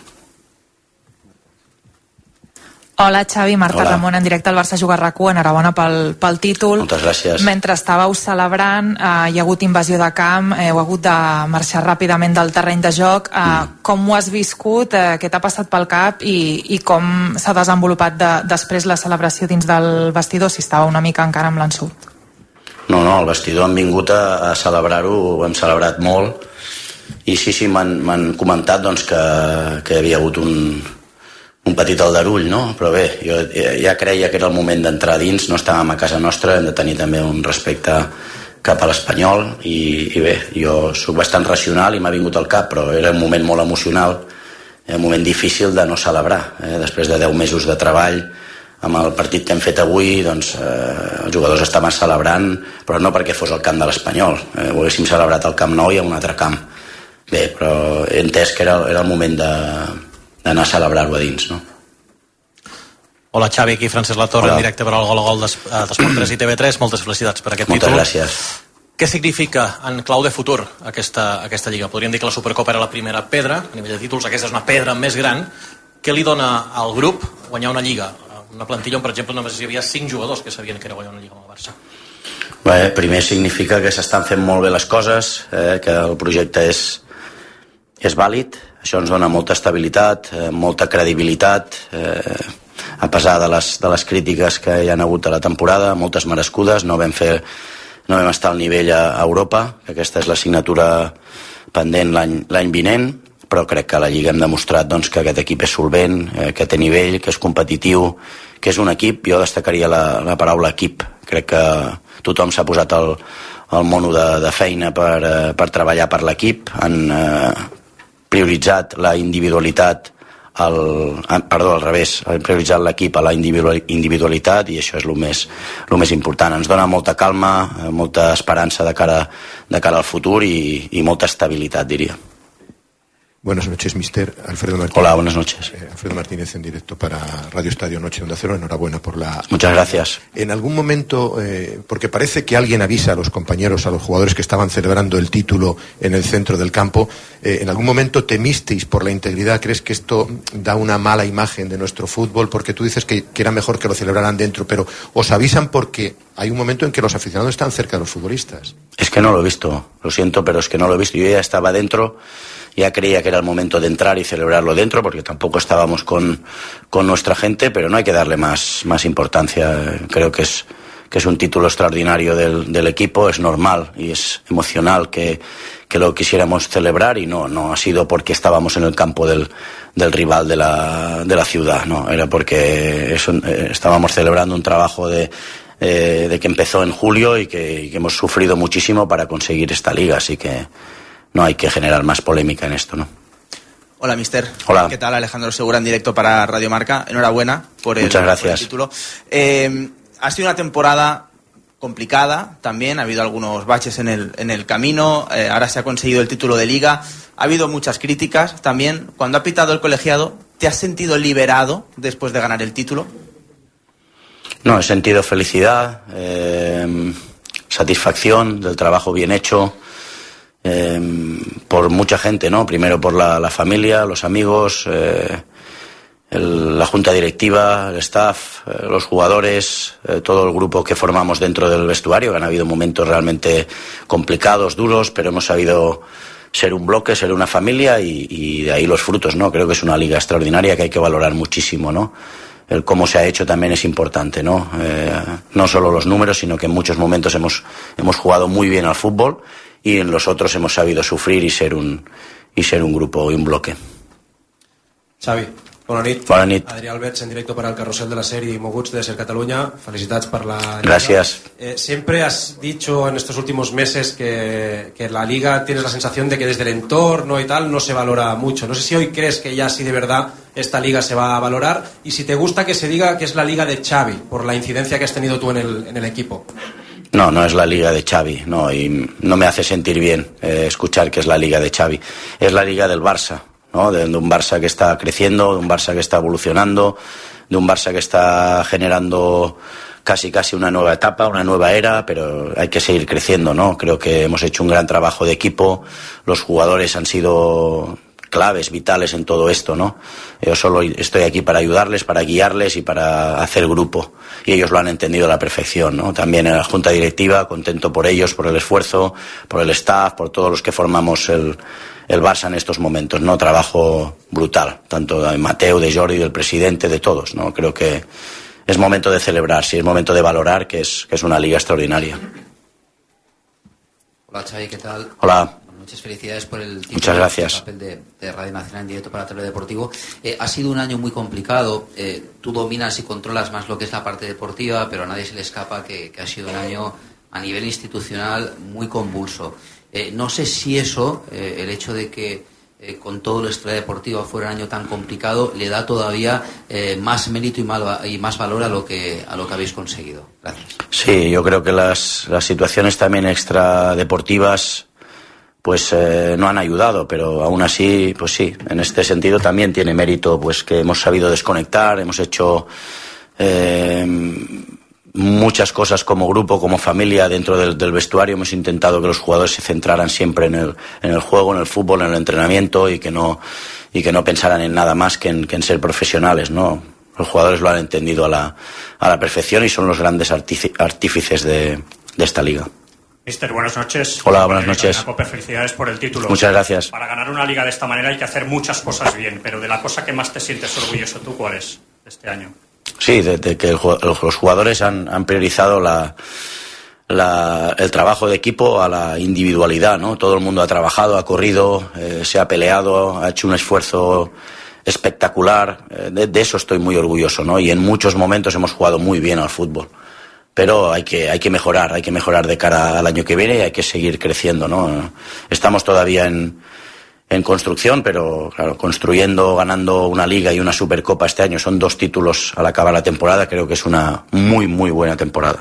Hola, Xavi, Marta Hola. Ramon, en directe al Barça Juga RAC u, enhorabona pel, pel títol. Moltes gràcies. Mentre estàveu celebrant, eh, hi ha hagut invasió de camp, eh, heu hagut de marxar ràpidament del terreny de joc. Eh, mm. Com ho has viscut? Eh, què t'ha passat pel cap? I, i com s'ha desenvolupat de, després la celebració dins del vestidor, si estava una mica encara amb l'ensurt? No, no, al vestidor han vingut a, a celebrar-ho, ho hem celebrat molt, i sí, sí, m'han comentat doncs, que, que hi havia hagut un... un petit aldarull, no? Però bé, jo ja creia que era el moment d'entrar dins, no estàvem a casa nostra, hem de tenir també un respecte cap a l'Espanyol, i, i bé, jo soc bastant racional i m'ha vingut al cap, però era un moment molt emocional, un moment difícil de no celebrar, eh? Després de deu mesos de treball, amb el partit que hem fet avui, doncs eh, els jugadors estaven celebrant, però no perquè fos el camp de l'Espanyol, eh, ho haguéssim celebrat al Camp Nou i a un altre camp. Bé, però he entès que era, era el moment de d'anar a celebrar-ho a dins, no? Hola, Xavi, aquí Francesc Latorre, Hola. en directe per al Gol a Gol d'Esport tres i T V tres. Moltes felicitats per aquest Moltes títol. Moltes gràcies. Què significa, en clau de futur, aquesta, aquesta lliga? Podríem dir que la Supercopa era la primera pedra, a nivell de títols, aquesta és una pedra més gran. Què li dona al grup guanyar una lliga? Una plantilla on, per exemple, només hi havia cinc jugadors que sabien que era guanyar una lliga amb el Barça. Bé, primer significa que s'estan fent molt bé les coses, eh, que el projecte és, és vàlid. Això ens dona molta estabilitat, eh, molta credibilitat, eh, a pesar de les, de les crítiques que hi ha hagut a la temporada, moltes merescudes. No vam fer, no vam estar al nivell a, a Europa, que aquesta és l'assignatura pendent l'any vinent, però crec que a la Lliga hem demostrat doncs, que aquest equip és solvent, eh, que té nivell, que és competitiu, que és un equip. Jo destacaria la, la paraula equip. Crec que tothom s'ha posat el, el mono de, de feina per, eh, per treballar per l'equip. Han eh, prioritzat la individualitat, el, perdó, al revés, han prioritzat l'equip a la individualitat, i això és el més, el més important. Ens dona molta calma, molta esperança de cara, de cara al futur, i, i molta estabilitat, diria. Buenas noches, mister Alfredo Martínez. Hola, buenas noches. Eh, Alfredo Martínez en directo para Radio Estadio Noche Onda Cero. Enhorabuena por la... Muchas gracias. En algún momento, eh, porque parece que alguien avisa a los compañeros, a los jugadores que estaban celebrando el título en el centro del campo, eh, en algún momento temisteis por la integridad. ¿Crees que esto da una mala imagen de nuestro fútbol? Porque tú dices que, que era mejor que lo celebraran dentro, pero os avisan porque hay un momento en que los aficionados están cerca de los futbolistas. Es que no lo he visto, lo siento, pero es que no lo he visto. Yo ya estaba dentro, ya creía que era el momento de entrar y celebrarlo dentro, porque tampoco estábamos con, con nuestra gente, pero no hay que darle más, más importancia. Creo que es, que es un título extraordinario del, del equipo, es normal y es emocional que, que lo quisiéramos celebrar, y no, no ha sido porque estábamos en el campo del, del rival de la, de la ciudad, no, era porque eso, eh, estábamos celebrando un trabajo de... Eh, de que empezó en julio y que, y que hemos sufrido muchísimo para conseguir esta liga, así que no hay que generar más polémica en esto, ¿no? Hola, mister. Hola. ¿Qué tal? Alejandro Segura en directo para Radio Marca. Enhorabuena por el, Muchas gracias. por el título. Eh, ha sido una temporada complicada también, ha habido algunos baches en el, en el camino, eh, ahora se ha conseguido el título de liga, ha habido muchas críticas también. Cuando ha pitado el colegiado, ¿te has sentido liberado después de ganar el título? No, he sentido felicidad, eh, satisfacción del trabajo bien hecho, eh, por mucha gente, ¿no? Primero por la, la familia, los amigos, eh, el, la junta directiva, el staff, eh, los jugadores, eh, todo el grupo que formamos dentro del vestuario, que han habido momentos realmente complicados, duros, pero hemos sabido ser un bloque, ser una familia, y, y de ahí los frutos, ¿no? Creo que es una liga extraordinaria que hay que valorar muchísimo, ¿no? El cómo se ha hecho también es importante, ¿no? Eh, no solo los números, sino que en muchos momentos hemos, hemos jugado muy bien al fútbol, y en los otros hemos sabido sufrir y ser un, y ser un grupo y un bloque. Xavi, bona nit. Bona nit. Adrià Alberts, en directo para el Carrusel de la Serie y Moguts de Ser Catalunya. Felicitats per la Liga. Gracias. Eh, siempre has dicho en estos últimos meses que, que la Liga tienes la sensación de que desde el entorno y tal no se valora mucho. No sé si hoy crees que ya sí de verdad esta Liga se va a valorar, y si te gusta que se diga que es la Liga de Xavi por la incidencia que has tenido tú en el, en el equipo. No, no es la Liga de Xavi, no, y no me hace sentir bien eh, escuchar que es la Liga de Xavi. Es la Liga del Barça, ¿no? De, de un Barça que está creciendo, de un Barça que está evolucionando, de un Barça que está generando casi casi una nueva etapa, una nueva era, pero hay que seguir creciendo, ¿no? Creo que hemos hecho un gran trabajo de equipo, los jugadores han sido claves, vitales en todo esto, ¿no? Yo solo estoy aquí para ayudarles, para guiarles y para hacer grupo, y ellos lo han entendido a la perfección, ¿no? También en la junta directiva, contento por ellos, por el esfuerzo, por el staff, por todos los que formamos el, el Barça en estos momentos, ¿no? Trabajo brutal, tanto de Mateu, de Jordi, del presidente, de todos, ¿no? Creo que es momento de celebrar, sí, es momento de valorar que es, que es una liga extraordinaria. Hola, Xavi, ¿qué tal? Hola. Muchas felicidades por el título. Muchas gracias. El papel de, de Radio Nacional en directo para Teledeportivo. Eh, ha sido un año muy complicado. Eh, tú dominas y controlas más lo que es la parte deportiva, pero a nadie se le escapa que, que ha sido un año a nivel institucional muy convulso. Eh, no sé si eso, eh, el hecho de que eh, con todo la historia deportiva fuera un año tan complicado, le da todavía eh, más mérito y, mal, y más valor a lo que a lo que habéis conseguido. Gracias. Sí, yo creo que las, las situaciones también extradeportivas pues eh, no han ayudado, pero aún así, pues sí, en este sentido también tiene mérito, pues que hemos sabido desconectar, hemos hecho eh, muchas cosas como grupo, como familia dentro del, del vestuario, hemos intentado que los jugadores se centraran siempre en el, en el juego, en el fútbol, en el entrenamiento, y que no, y que no pensaran en nada más que en, que en ser profesionales, ¿no? Los jugadores lo han entendido a la, a la perfección y son los grandes artífices de, de esta liga. Mister, buenas noches. Hola, buenas noches. Cope, felicidades por el título. Muchas gracias. Para ganar una liga de esta manera hay que hacer muchas cosas bien, pero de la cosa que más te sientes orgulloso tú, ¿cuál es este año? Sí, de, de que el, los jugadores han, han priorizado la, la, el trabajo de equipo a la individualidad, ¿no? Todo el mundo ha trabajado, ha corrido, eh, se ha peleado, ha hecho un esfuerzo espectacular. Eh, de, de eso estoy muy orgulloso, ¿no? Y en muchos momentos hemos jugado muy bien al fútbol. Pero hay que, hay que mejorar, hay que mejorar de cara al año que viene y hay que seguir creciendo, ¿no? Estamos todavía en, en construcción, pero claro, construyendo, ganando una liga y una supercopa este año, son dos títulos al acabar la temporada, creo que es una muy, muy buena temporada.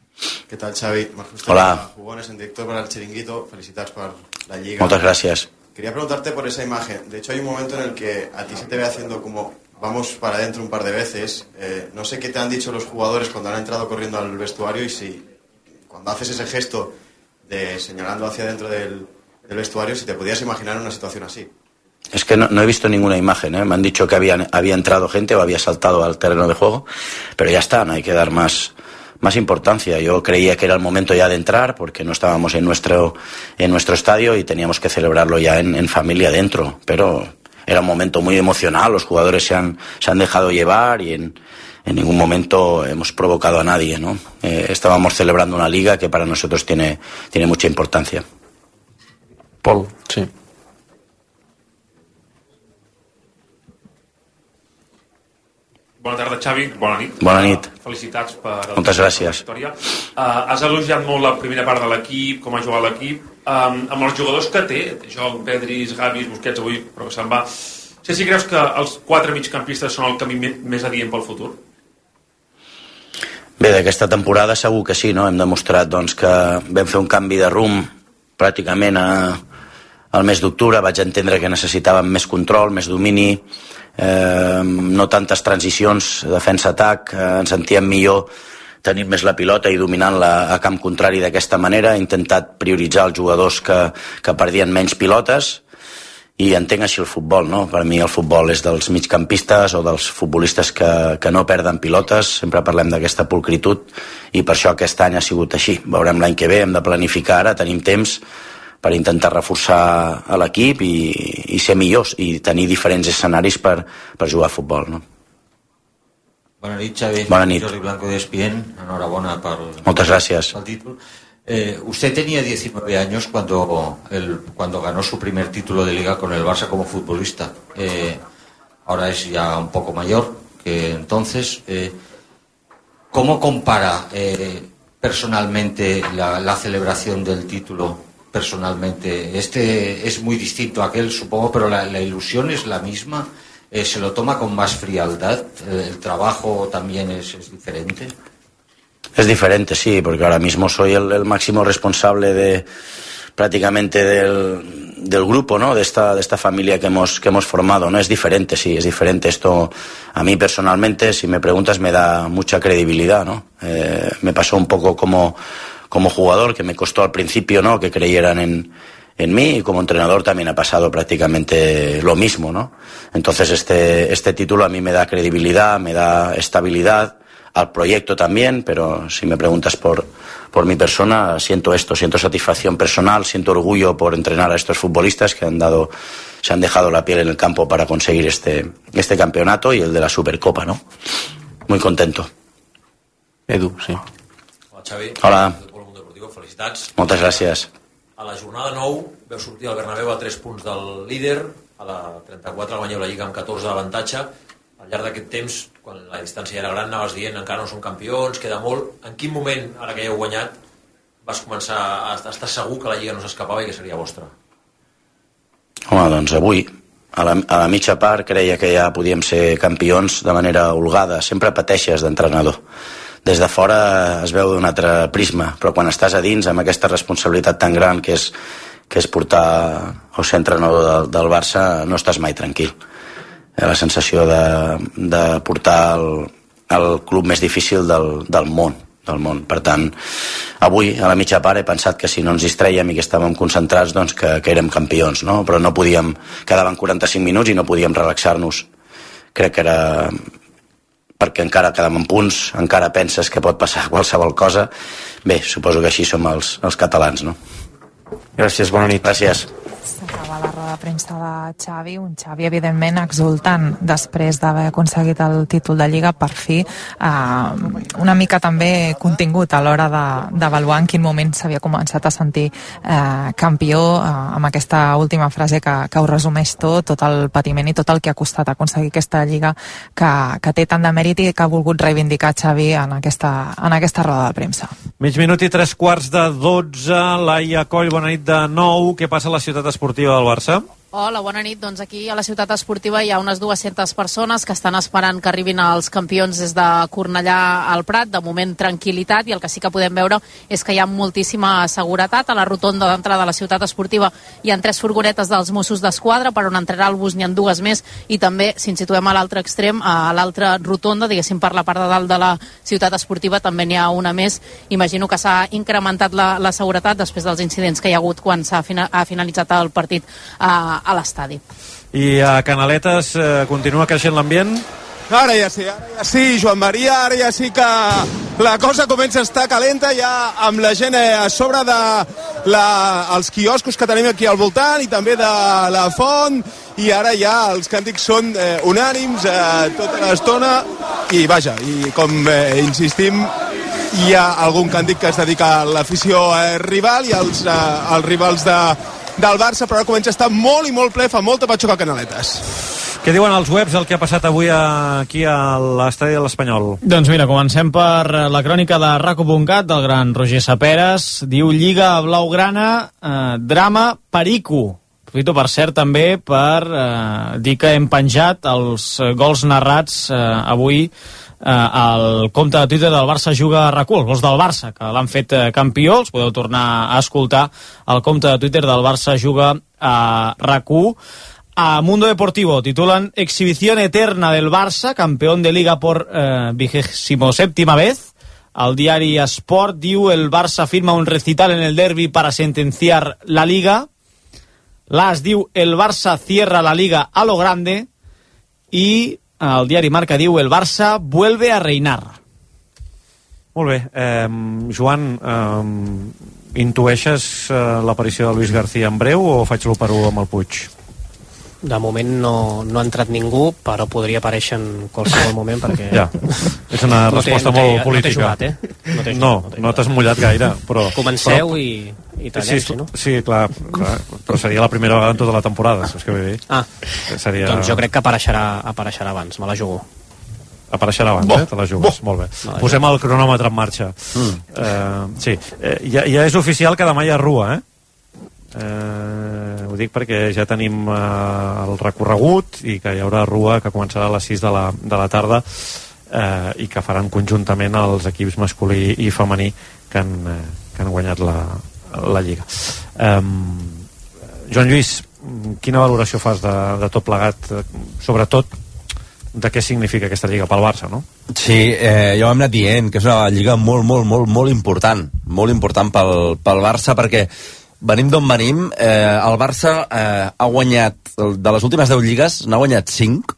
¿Qué tal, Xavi? Hola. Jugones en directo para el Chiringuito, felicitats per la Lliga. Moltes gràcies. Quería preguntarte por esa imagen. De hecho, hay un momento en el que a ti se te ve haciendo como vamos para adentro un par de veces. Eh, no sé qué te han dicho los jugadores cuando han entrado corriendo al vestuario y si cuando haces ese gesto de señalando hacia adentro del, del vestuario, si te podías imaginar una situación así. Es que no, no he visto ninguna imagen, ¿eh? Me han dicho que había, había entrado gente o había saltado al terreno de juego, pero ya está, no hay que dar más... más importancia. Yo creía que era el momento ya de entrar porque no estábamos en nuestro en nuestro estadio y teníamos que celebrarlo ya en, en familia dentro, pero era un momento muy emocional, los jugadores se han, se han dejado llevar y en, en ningún momento hemos provocado a nadie, ¿no? Eh, estábamos celebrando una liga que para nosotros tiene, tiene mucha importancia. Pol, sí. Bona tarda, Xavi. Bona nit. Bona nit. Felicitats per Moltes gràcies. la victòria. Uh, has elogiat molt la primera part de l'equip, com ha jugat l'equip. Um, amb els jugadors que té, Joc, Pedris, Gavis, Busquets avui, però que se'n va. No sé si creus que els quatre migcampistes són el camí més adient pel futur? Bé, d'aquesta temporada segur que sí, no? Hem demostrat doncs, que vam fer un canvi de rumb pràcticament a, al mes d'octubre. Vaig entendre que necessitàvem més control, més domini, eh, no tantes transicions, defensa-atac, eh, ens sentíem millor tenint més la pilota i dominant-la a camp contrari d'aquesta manera. He intentat prioritzar els jugadors que, que perdien menys pilotes i entenc així el futbol, no? Per mi el futbol és dels migcampistes o dels futbolistes que, que no perden pilotes, sempre parlem d'aquesta pulcritud i per això aquest any ha sigut així. Veurem l'any que ve, hem de planificar ara, tenim temps per intentar reforçar a l'equip i, i ser millors i tenir diferents escenaris per, per jugar a futbol, no? Bona nit, Xavi. Bona nit. Jordi Blanco de E S P N, enhorabuena por Muchas gracias. el título. Eh, usted tenía diecinueve años cuando, el, cuando ganó su primer título de Liga con el Barça como futbolista. Eh, ahora es ya un poco mayor que entonces. Eh, ¿Cómo compara eh, personalmente la, la celebración del título? Personalmente, este es muy distinto a aquel, supongo, pero la, la ilusión es la misma. Eh, ¿Se lo toma con más frialdad? Eh, ¿El trabajo también es, es diferente? Es diferente, sí, porque ahora mismo soy el, el máximo responsable de prácticamente del, del grupo, ¿no? De esta, de esta familia que hemos, que hemos formado, ¿no? Es diferente, sí, es diferente. Esto a mí personalmente, si me preguntas, me da mucha credibilidad, ¿no? Eh, me pasó un poco como, como jugador, que me costó al principio, ¿no? Que creyeran en, en mí, y como entrenador también ha pasado prácticamente lo mismo, ¿no? Entonces este, este título a mí me da credibilidad, me da estabilidad, al proyecto también, pero si me preguntas por, por mi persona, siento esto, siento satisfacción personal, siento orgullo por entrenar a estos futbolistas que han dado, se han dejado la piel en el campo para conseguir este, este campeonato y el de la Supercopa, ¿no? Muy contento. Edu, sí. Hola, Xavi. Hola. Del Mundo Deportivo, felicitats. Moltes gràcies. A la jornada nou veu sortir al Bernabéu a tres punts del líder, a la trenta-quatre guanyeu la Lliga amb catorze d'avantatge. Al llarg d'aquest temps, quan la distància era gran, anaves dient encara no són campions, queda molt. En quin moment, ara que ja heu guanyat, vas començar a estar segur que la Lliga no s'escapava i que seria vostra? Home, doncs avui, a la, a la mitja part, creia que ja podíem ser campions de manera holgada. Sempre pateixes d'entrenador. Des de fora es veu d'un altre prisma, però quan estàs a dins amb aquesta responsabilitat tan gran que és, que és portar o ser entrenador del, del Barça, no estàs mai tranquil. La sensació de, de portar el, el club més difícil del, del món, del món. Per tant, avui, a la mitja part, he pensat que si no ens distrèiem i que estàvem concentrats, doncs que, que érem campions, no? Però no podíem, quedaven quaranta-cinc minuts i no podíem relaxar-nos. Crec que era perquè encara quedàvem punts, encara penses que pot passar qualsevol cosa. Bé, suposo que així som els, els catalans, no? Gràcies, bona nit. Gràcies. S'acaba la roda de premsa de Xavi, un Xavi evidentment exultant després d'haver aconseguit el títol de Lliga, per fi, eh, una mica també contingut a l'hora d'avaluar en quin moment s'havia començat a sentir eh, campió, eh, amb aquesta última frase que, que ho resumeix tot, tot el patiment i tot el que ha costat aconseguir aquesta Lliga que, que té tant de mèrit i que ha volgut reivindicar Xavi en aquesta, en aquesta roda de premsa. Mig minut i tres quarts de dotze, Laia Coll, bona nit de nou. Què passa a la ciutat esportiva del Barça? Hola, bona nit. Doncs aquí a la ciutat esportiva hi ha unes dues-centes persones que estan esperant que arribin els campions des de Cornellà al Prat. De moment, tranquil·litat, i el que sí que podem veure és que hi ha moltíssima seguretat. A la rotonda d'entrada de la ciutat esportiva hi ha tres furgonetes dels Mossos d'Esquadra, per on entrarà el bus n'hi ha dues més, i també, si ens situem a l'altre extrem, a l'altra rotonda, diguéssim per la part de dalt de la ciutat esportiva, també n'hi ha una més. Imagino que s'ha incrementat la, la seguretat després dels incidents que hi ha hagut quan s'ha fina, ha finalitzat el partit a a l'estadi. I a Canaletes eh, continua creixent l'ambient? Ara ja sí, ara ja sí, Joan Maria, ara ja sí que la cosa comença a estar calenta, ja amb la gent a sobre de la, els quioscos que tenim aquí al voltant i també de la font, i ara ja els càntics són eh, unànims eh, tota l'estona, i vaja, i com eh, insistim, hi ha algun càntic que es dedica a l'afició eh, rival i als, eh, als rivals de del Barça, però ara comença a estar molt i molt ple, fa molta patxoca a Canaletes. Què diuen els webs el que ha passat avui aquí a l'estadi de l'Espanyol? Doncs mira, comencem per la crònica de raco punt cat del gran Roger Saperes. Diu Lliga Blaugrana, eh, drama perico. Aprofito, per cert, també per eh, dir que hem penjat els gols narrats eh, avui eh, al compte de Twitter del Barça Juga a RAC1, els gols del Barça, que l'han fet eh, campió. Els podeu tornar a escoltar al compte de Twitter del Barça Juga a RAC1. A Mundo Deportivo titulan Exhibición eterna del Barça, campeón de Liga por eh, vigésimo séptima vez. Al diari Sport diu el Barça firma un recital en el derbi para sentenciar la Liga. L'As diu el Barça cierra la Liga a lo grande. I el diari Marca diu el Barça vuelve a reinar. Molt bé. Eh, Joan, eh, intueixes eh, l'aparició de Luis García en breu o faig l'u per u amb el Puig? De moment no, no ha entrat ningú, però podria aparèixer en qualsevol moment perquè... Ja, és una no resposta no té, molt política. No t'he jugat, eh? No, t'he no, jugat, no t'has mullat gaire, però... Comenceu però, i, i tallem, sí, si no? Sí, clar, clar, però seria la primera vegada en tota la temporada, saps què vull dir? Ah, seria... doncs jo crec que apareixerà, apareixerà abans, me la jugo. Apareixerà abans, Bo. eh? Te la jugues, Bo. molt bé. Me Posem el cronòmetre en marxa. Mm. Eh, sí, eh, ja, ja és oficial que demà hi ha rua, eh? Eh, ho dic perquè ja tenim eh, el recorregut i que hi haurà rua que començarà a les sis de la, de la tarda eh, i que faran conjuntament els equips masculí i femení que han, eh, que han guanyat la, la Lliga. eh, Joan Lluís, quina valoració fas de, de tot plegat, sobretot de què significa aquesta Lliga pel Barça, no? Sí, eh, ja ho hem anat dient que és una Lliga molt, molt, molt, molt important molt important pel, pel Barça, perquè venim d'on venim. Eh, el Barça eh, ha guanyat, de les últimes deu lligues, n'ha guanyat cinc,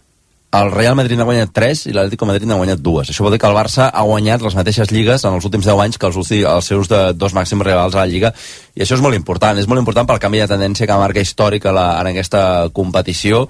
el Real Madrid n'ha guanyat tres i l'Atlético de Madrid n'ha guanyat dues. Això vol dir que el Barça ha guanyat les mateixes lligues en els últims deu anys que els, els seus de, dos màxims rivals a la Lliga, i això és molt important. És molt important pel canvi de tendència que marca històric a la, en aquesta competició.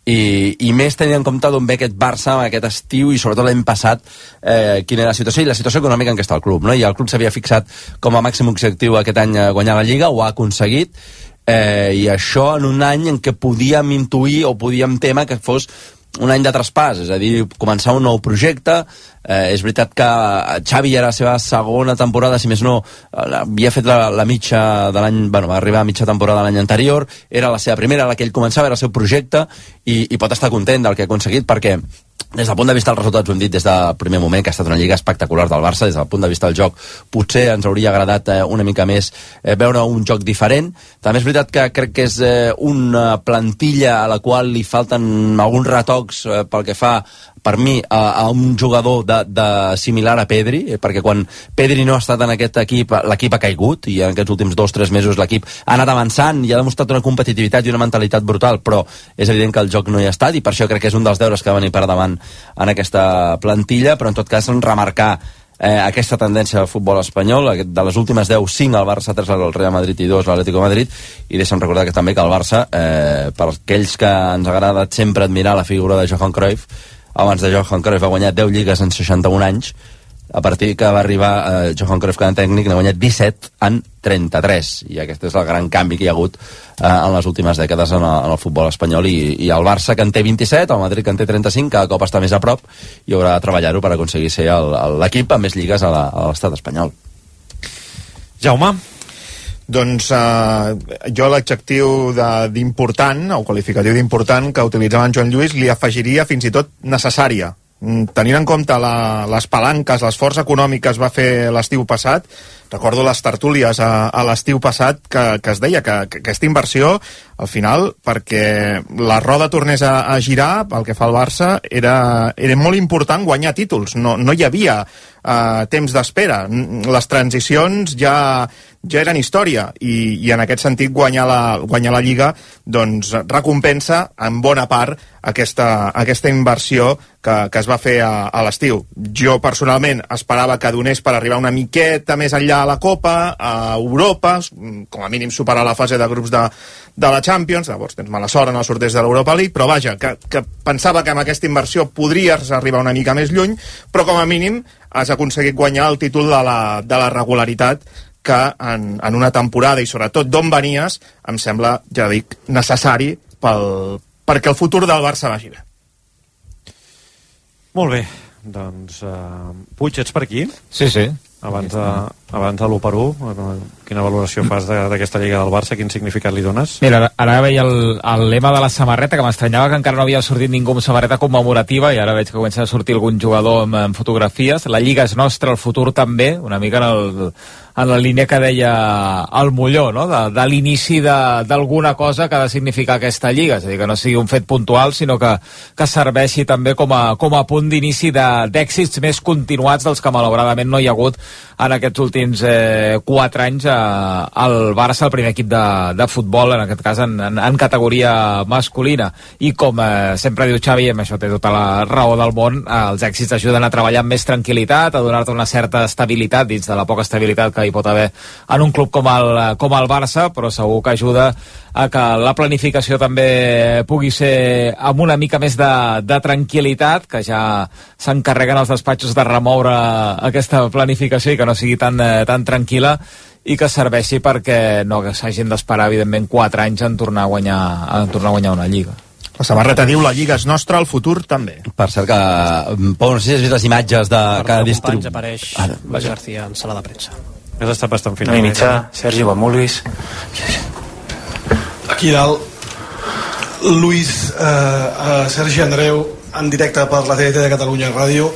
I, i més tenint en compte d'on ve aquest Barça aquest estiu i sobretot l'any passat, eh, quina era la situació i la situació econòmica en què està el club, no? I el club s'havia fixat com a màxim objectiu aquest any guanyar la Lliga, ho ha aconseguit, eh, i això en un any en què podíem intuir o podíem temer que fos un any de traspàs, és a dir, començar un nou projecte. Eh, és veritat que Xavi era la seva segona temporada, si més no, havia fet la, la mitja de l'any, bueno, va arribar a mitja temporada l'any anterior, era la seva primera, la que ell començava, era el seu projecte, i, i pot estar content del que ha aconseguit, perquè des del punt de vista dels resultats, ho hem dit des del primer moment, que ha estat una lliga espectacular del Barça. Des del punt de vista del joc, potser ens hauria agradat eh, una mica més eh, veure un joc diferent. També és veritat que crec que és eh, una plantilla a la qual li falten alguns retocs eh, pel que fa, per mi, a, a un jugador de, de similar a Pedri, eh, perquè quan Pedri no ha estat en aquest equip, l'equip ha caigut, i en aquests últims dos o tres mesos l'equip ha anat avançant i ha demostrat una competitivitat i una mentalitat brutal, però és evident que el joc no hi ha estat, i per això crec que és un dels deures que va venir per davant en aquesta plantilla. Però en tot cas remarcar eh, aquesta tendència del futbol espanyol, de les últimes deu, cinc al Barça, tres al Real Madrid i dos a l'Atlético de Madrid, i deixa'm recordar que també que el Barça, eh, per aquells que ens ha agradat sempre admirar la figura de Johan Cruyff, abans de Johan Cruyff ha guanyat deu lligues en seixanta-un anys, a partir que va arribar eh, Johan Cruyff com a tècnic n'ha guanyat disset en trenta-tres, i aquest és el gran canvi que hi ha hagut eh, en les últimes dècades en el, en el futbol espanyol, i, i el Barça, que en té vint-i-set, el Madrid, que en té trenta-cinc, cada cop està més a prop i haurà de treballar-ho per aconseguir ser l'equip amb més lligues a l'estat espanyol. Jaume? Doncs eh, jo l'adjectiu de- d'important, o qualificatiu d'important, que utilitzava en Joan Lluís, li afegiria fins i tot necessària. Mm, Tenint en compte la, les palanques, l'esforç econòmic que es va fer l'estiu passat, recordo les tertúlies a, a l'estiu passat que, que es deia que, que aquesta inversió, al final, perquè la roda tornés a, a girar, pel que fa al Barça, era, era molt important guanyar títols. No, no hi havia eh, temps d'espera. Mm, Les transicions ja, ja eren història i, i en aquest sentit guanyar la, guanyar la Lliga doncs recompensa en bona part aquesta, aquesta inversió que, que es va fer a, a l'estiu. Jo personalment esperava que donés per arribar una miqueta més enllà a la Copa, a Europa, com a mínim superar la fase de grups de, de la Champions. Llavors tens mala sort en el sorteig de l'Europa League, però vaja, que, que pensava que amb aquesta inversió podries arribar una mica més lluny, però com a mínim has aconseguit guanyar el títol de la, de la regularitat que en, en una temporada, i sobretot d'on venies, em sembla, ja dic, necessari pel, perquè el futur del Barça vagi bé. Molt bé, doncs uh, Puig, ets per aquí? Sí, sí. Abans de, abans de l'u per u, quina valoració fas de- d'aquesta Lliga del Barça? Quin significat li dones? Mira, ara, ara veia el, el lema de la samarreta, que m'estranyava que encara no havia sortit ningú amb samarreta commemorativa, i ara veig que comença a sortir algun jugador amb, amb fotografies. La Lliga és nostra, el futur també, una mica en, el, en la línia que deia el Molló, no? de, de l'inici de- d'alguna cosa que ha de significar aquesta Lliga, és a dir, que no sigui un fet puntual, sinó que, que serveixi també com a, com a punt d'inici de- d'èxits més continuats dels que malauradament no hi ha hagut en aquests últims eh, quatre anys eh, al Barça, el primer equip de, de futbol, en aquest cas en, en, en categoria masculina. I com eh, sempre diu Xavi, i amb això té tota la raó del món, eh, els èxits ajuden a treballar amb més tranquil·litat, a donar-te una certa estabilitat dins de la poca estabilitat que hi pot haver en un club com el, com el Barça, però segur que ajuda a que la planificació també pugui ser amb una mica més de, de tranquil·litat, que ja s'encarreguen els despatxos de remoure aquesta planificació i que no sigui tan, eh, tan tranquil·la, i que serveixi perquè no que s'hagin d'esperar, evidentment, quatre anys en tornar a guanyar, en tornar a guanyar una Lliga. La samarreta diu la Lliga és nostra, el futur també. Per cert que, Pau, no sé si has vist les imatges de Per cada companys distribuït. apareix Luis García en sala de premsa. Has estat bastant No hi mitjà, Sergi, quan vulguis. Aquí dalt, Luis, eh, eh, Sergi Andreu, en directe per la T D T de Catalunya Ràdio.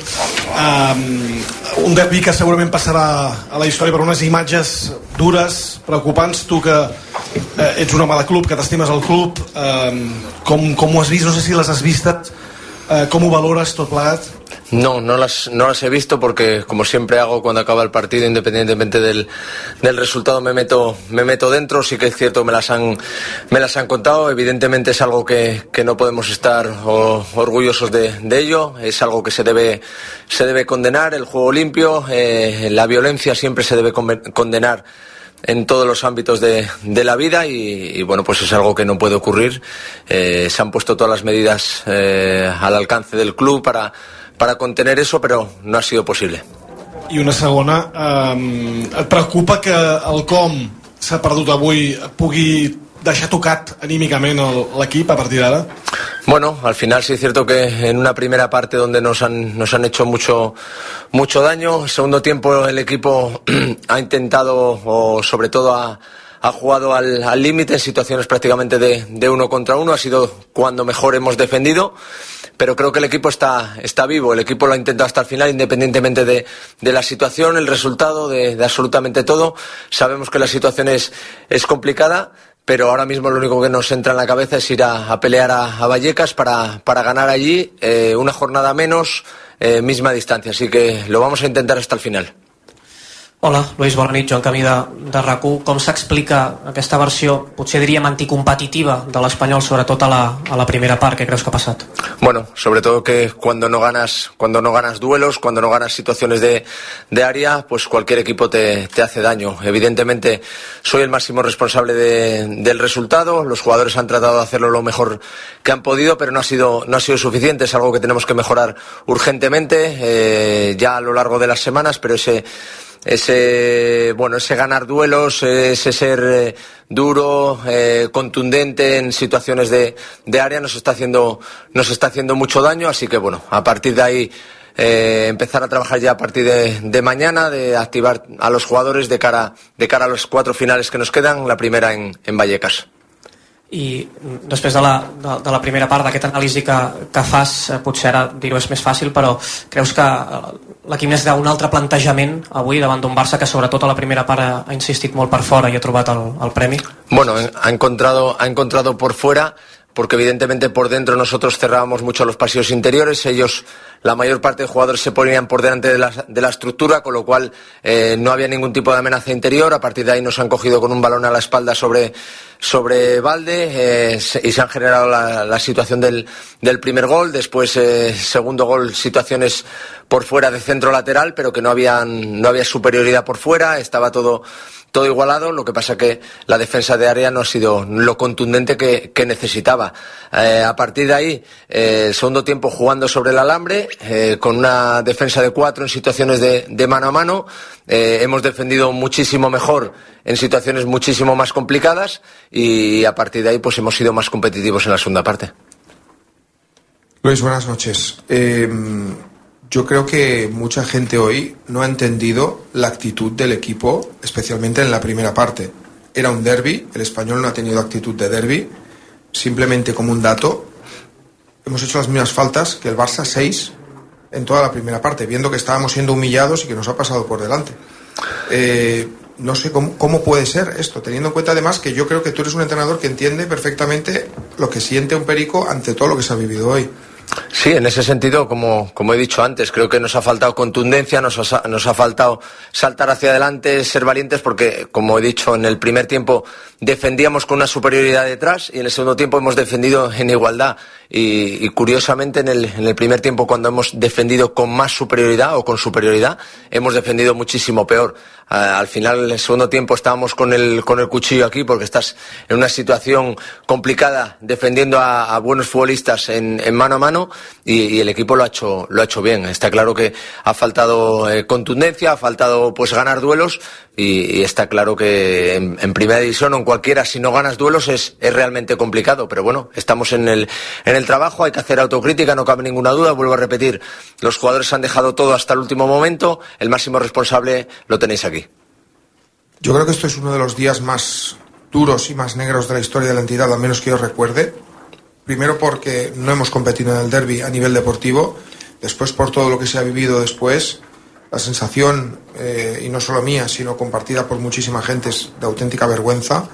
Um, un derbi que segurament passarà a la història per unes imatges dures, preocupants. Tu que eh, ets un home de club, que t'estimes el club, um, com, com ho has vist? No sé si les has vistes, eh, com ho valores tot plegat? No, no las, no las he visto porque, como siempre hago cuando acaba el partido, independientemente del, del resultado, me meto, me meto dentro. Sí que es cierto, me las han, me las han contado. Evidentemente es algo que, que no podemos estar o, orgullosos de, de ello. Es algo que se debe, se debe condenar. El juego limpio, eh, la violencia siempre se debe condenar en todos los ámbitos de, de la vida y, y bueno, pues es algo que no puede ocurrir. Eh, se han puesto todas las medidas eh, al alcance del club para para contener eso, però no ha sido possible. I una segona, eh, et preocupa que el com s'ha perdut avui pugui deixar tocat anímicament el- l'equip a partir d'ara? Bueno, al final sí es cierto que en una primera parte donde nos han, nos han hecho mucho, mucho daño, el segundo tiempo el equipo ha intentado, o sobre todo ha, ha jugado al al límite en situaciones prácticamente de, de uno contra uno, ha sido cuando mejor hemos defendido, pero creo que el equipo está, está vivo, el equipo lo ha intentado hasta el final, independientemente de, de la situación, el resultado, de, de absolutamente todo. Sabemos que la situación es, es complicada, pero ahora mismo lo único que nos entra en la cabeza es ir a, a pelear a, a Vallecas para, para ganar allí, eh, una jornada menos, eh, misma distancia, así que lo vamos a intentar hasta el final. Hola, Luis, bona nit, Joan Camí de, de R A C u. Com s'explica aquesta versió, potser diríem anticompetitiva, de l'Espanyol, sobretot a la, a la primera part? Què creus que ha passat? Bueno, sobre todo que cuando no ganas, cuando no ganas duelos, cuando no ganas situaciones de, de área, pues cualquier equipo te, te hace daño. Evidentemente soy el máximo responsable de, del resultado, los jugadores han tratado de hacerlo lo mejor que han podido, pero no ha sido, no ha sido suficiente, es algo que tenemos que mejorar urgentemente, eh, ya a lo largo de las semanas, pero ese ese bueno ese ganar duelos, ese ser eh, duro, eh, contundente en situaciones de, de área nos está haciendo nos está haciendo mucho daño, así que bueno, a partir de ahí eh, empezar a trabajar ya a partir de, de mañana, de activar a los jugadores de cara, de cara a los cuatro finales que nos quedan, la primera en, en Vallecas. I després de la, de, de la primera part d'aquesta anàlisi que, que fas, eh, potser ara dir-ho és més fàcil, però creus que l'equip necessita un altre plantejament avui davant d'un Barça que sobretot a la primera part ha, ha insistit molt per fora i ha trobat el, el premi? Bueno, ha encontrado, ha encontrado por fuera, porque evidentemente por dentro nosotros cerrábamos mucho los pasillos interiores, ellos, la mayor parte de jugadores se ponían por delante de la, de la estructura, con lo cual eh, no había ningún tipo de amenaza interior. A partir de ahí nos han cogido con un balón a la espalda sobre, sobre Valde eh, y se han generado la, la situación del, del primer gol. Después, eh, segundo gol, situaciones por fuera de centro lateral, pero que no habían, no había superioridad por fuera, estaba todo todo igualado. Lo que pasa que la defensa de área no ha sido lo contundente que, que necesitaba. Eh, a partir de ahí, eh, el segundo tiempo jugando sobre el alambre, eh, con una defensa de cuatro en situaciones de, de mano a mano. Eh, hemos defendido muchísimo mejor en situaciones muchísimo más complicadas y a partir de ahí pues hemos sido más competitivos en la segunda parte. Luis, buenas noches. Eh... Yo creo que mucha gente hoy no ha entendido la actitud del equipo, especialmente en la primera parte. Era un derbi, el Español no ha tenido actitud de derbi. Simplemente como un dato, hemos hecho las mismas faltas que el Barça, seis en toda la primera parte, viendo que estábamos siendo humillados y que nos ha pasado por delante. Eh, no sé cómo, cómo puede ser esto, teniendo en cuenta además que yo creo que tú eres un entrenador que entiende perfectamente lo que siente un perico ante todo lo que se ha vivido hoy. Sí, en ese sentido, como, como he dicho antes, creo que nos ha faltado contundencia, nos ha, nos ha faltado saltar hacia adelante, ser valientes, porque, como he dicho, en el primer tiempo defendíamos con una superioridad detrás y en el segundo tiempo hemos defendido en igualdad. Y, y curiosamente, en el, en el primer tiempo, cuando hemos defendido con más superioridad o con superioridad, hemos defendido muchísimo peor. Uh, al final, en el segundo tiempo, estábamos con el, con el cuchillo aquí, porque estás en una situación complicada defendiendo a, a buenos futbolistas en, en mano a mano. Y, y el equipo lo ha hecho lo ha hecho bien. Está claro que ha faltado eh, contundencia, ha faltado pues ganar duelos y, y está claro que en, en primera división o en cualquiera, si no ganas duelos es, es realmente complicado, pero bueno, estamos en el en el trabajo, hay que hacer autocrítica, no cabe ninguna duda. Vuelvo a repetir, los jugadores han dejado todo hasta el último momento, el máximo responsable lo tenéis aquí. Yo creo que esto es uno de los días más duros y más negros de la historia de la entidad, al menos que yo recuerde. Primero porque no hemos competido en el derbi a nivel deportivo, después por todo lo que se ha vivido después, la sensación, eh, y no solo mía, sino compartida por muchísima gente, es de auténtica vergüenza.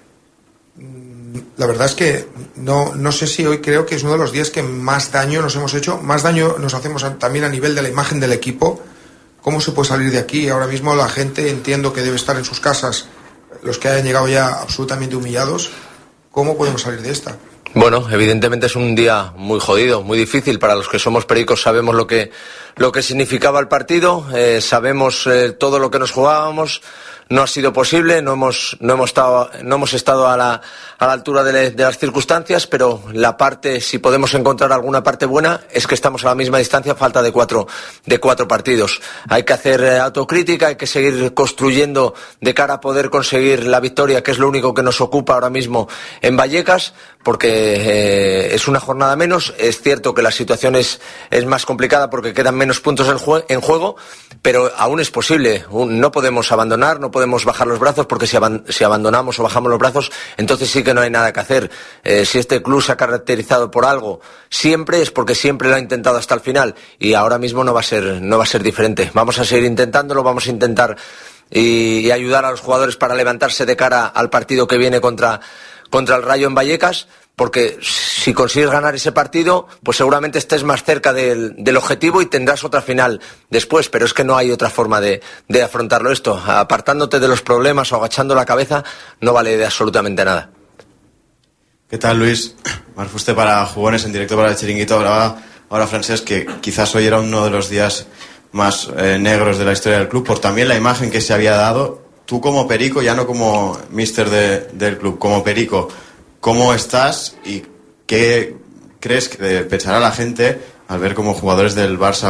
La verdad es que no, no sé si hoy creo que es uno de los días que más daño nos hemos hecho, más daño nos hacemos también a nivel de la imagen del equipo. ¿Cómo se puede salir de aquí? Ahora mismo la gente, entiendo que debe estar en sus casas, los que hayan llegado ya absolutamente humillados. ¿Cómo podemos salir de esta? Bueno, evidentemente es un día muy jodido, muy difícil. Para los que somos pericos sabemos lo que, lo que significaba el partido, eh, sabemos eh, todo lo que nos jugábamos. No ha sido posible, no hemos, no hemos estado, no hemos estado a la, a la altura de, le, de las circunstancias, pero la parte, si podemos encontrar alguna parte buena, es que estamos a la misma distancia, falta de cuatro, de cuatro partidos. Hay que hacer eh, autocrítica, hay que seguir construyendo de cara a poder conseguir la victoria, que es lo único que nos ocupa ahora mismo en Vallecas, porque eh, es una jornada menos. Es cierto que la situación es, es más complicada porque quedan menos puntos en, jue en juego, pero aún es posible. No podemos abandonar, no podemos bajar los brazos, porque si, aban si abandonamos o bajamos los brazos, entonces sí que no hay nada que hacer. Eh, si este club se ha caracterizado por algo siempre, es porque siempre lo ha intentado hasta el final, y ahora mismo no va a ser, no va a ser diferente. Vamos a seguir intentándolo, vamos a intentar y, y ayudar a los jugadores para levantarse de cara al partido que viene contra, contra el Rayo en Vallecas, porque si consigues ganar ese partido, pues seguramente estés más cerca del, del objetivo y tendrás otra final después, pero es que no hay otra forma de, de afrontarlo esto. Apartándote de los problemas o agachando la cabeza no vale de absolutamente nada. ¿Qué tal, Luis? Marc Fuster para Jugones, en directo para el Chiringuito. Hablaba ahora Francesc que quizás hoy era uno de los días más eh, negros de la historia del club, por también la imagen que se había dado. Tú como perico, ya no como míster de, del club, como perico, ¿cómo estás y qué crees que pensará la gente al ver cómo jugadores del Barça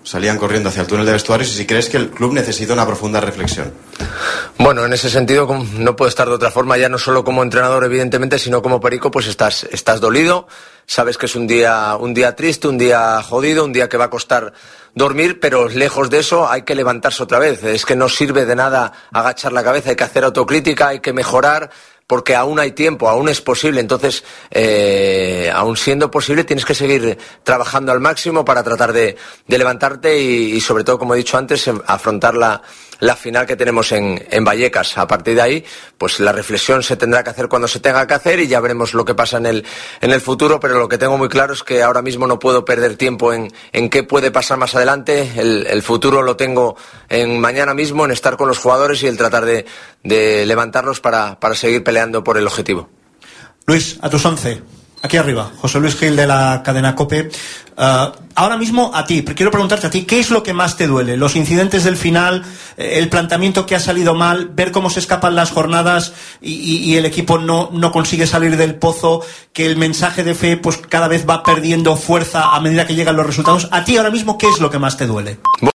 salían corriendo hacia el túnel de vestuarios, y si crees que el club necesita una profunda reflexión. Bueno, en ese sentido no puedo estar de otra forma, ya no solo como entrenador evidentemente, sino como perico, pues estás, estás dolido, sabes que es un día, un día triste, un día jodido, un día que va a costar dormir, pero lejos de eso hay que levantarse otra vez. Es que no sirve de nada agachar la cabeza, hay que hacer autocrítica, hay que mejorar, porque aún hay tiempo, aún es posible. Entonces, eh, aún siendo posible, tienes que seguir trabajando al máximo para tratar de, de levantarte y, y, sobre todo, como he dicho antes, afrontar la, la final que tenemos en, en Vallecas. A partir de ahí, pues la reflexión se tendrá que hacer cuando se tenga que hacer y ya veremos lo que pasa en el, en el futuro, pero lo que tengo muy claro es que ahora mismo no puedo perder tiempo en, en qué puede pasar más adelante. El, el futuro lo tengo en mañana mismo, en estar con los jugadores y el tratar de, de levantarlos para, para seguir peleando por el objetivo. Luis, a tus once. Aquí arriba, José Luis Gil de la cadena COPE. Uh, ahora mismo a ti, quiero preguntarte a ti, ¿qué es lo que más te duele? ¿Los incidentes del final, el planteamiento que ha salido mal, ver cómo se escapan las jornadas y, y, y el equipo no, no consigue salir del pozo, que el mensaje de fe pues cada vez va perdiendo fuerza a medida que llegan los resultados? ¿A ti ahora mismo qué es lo que más te duele?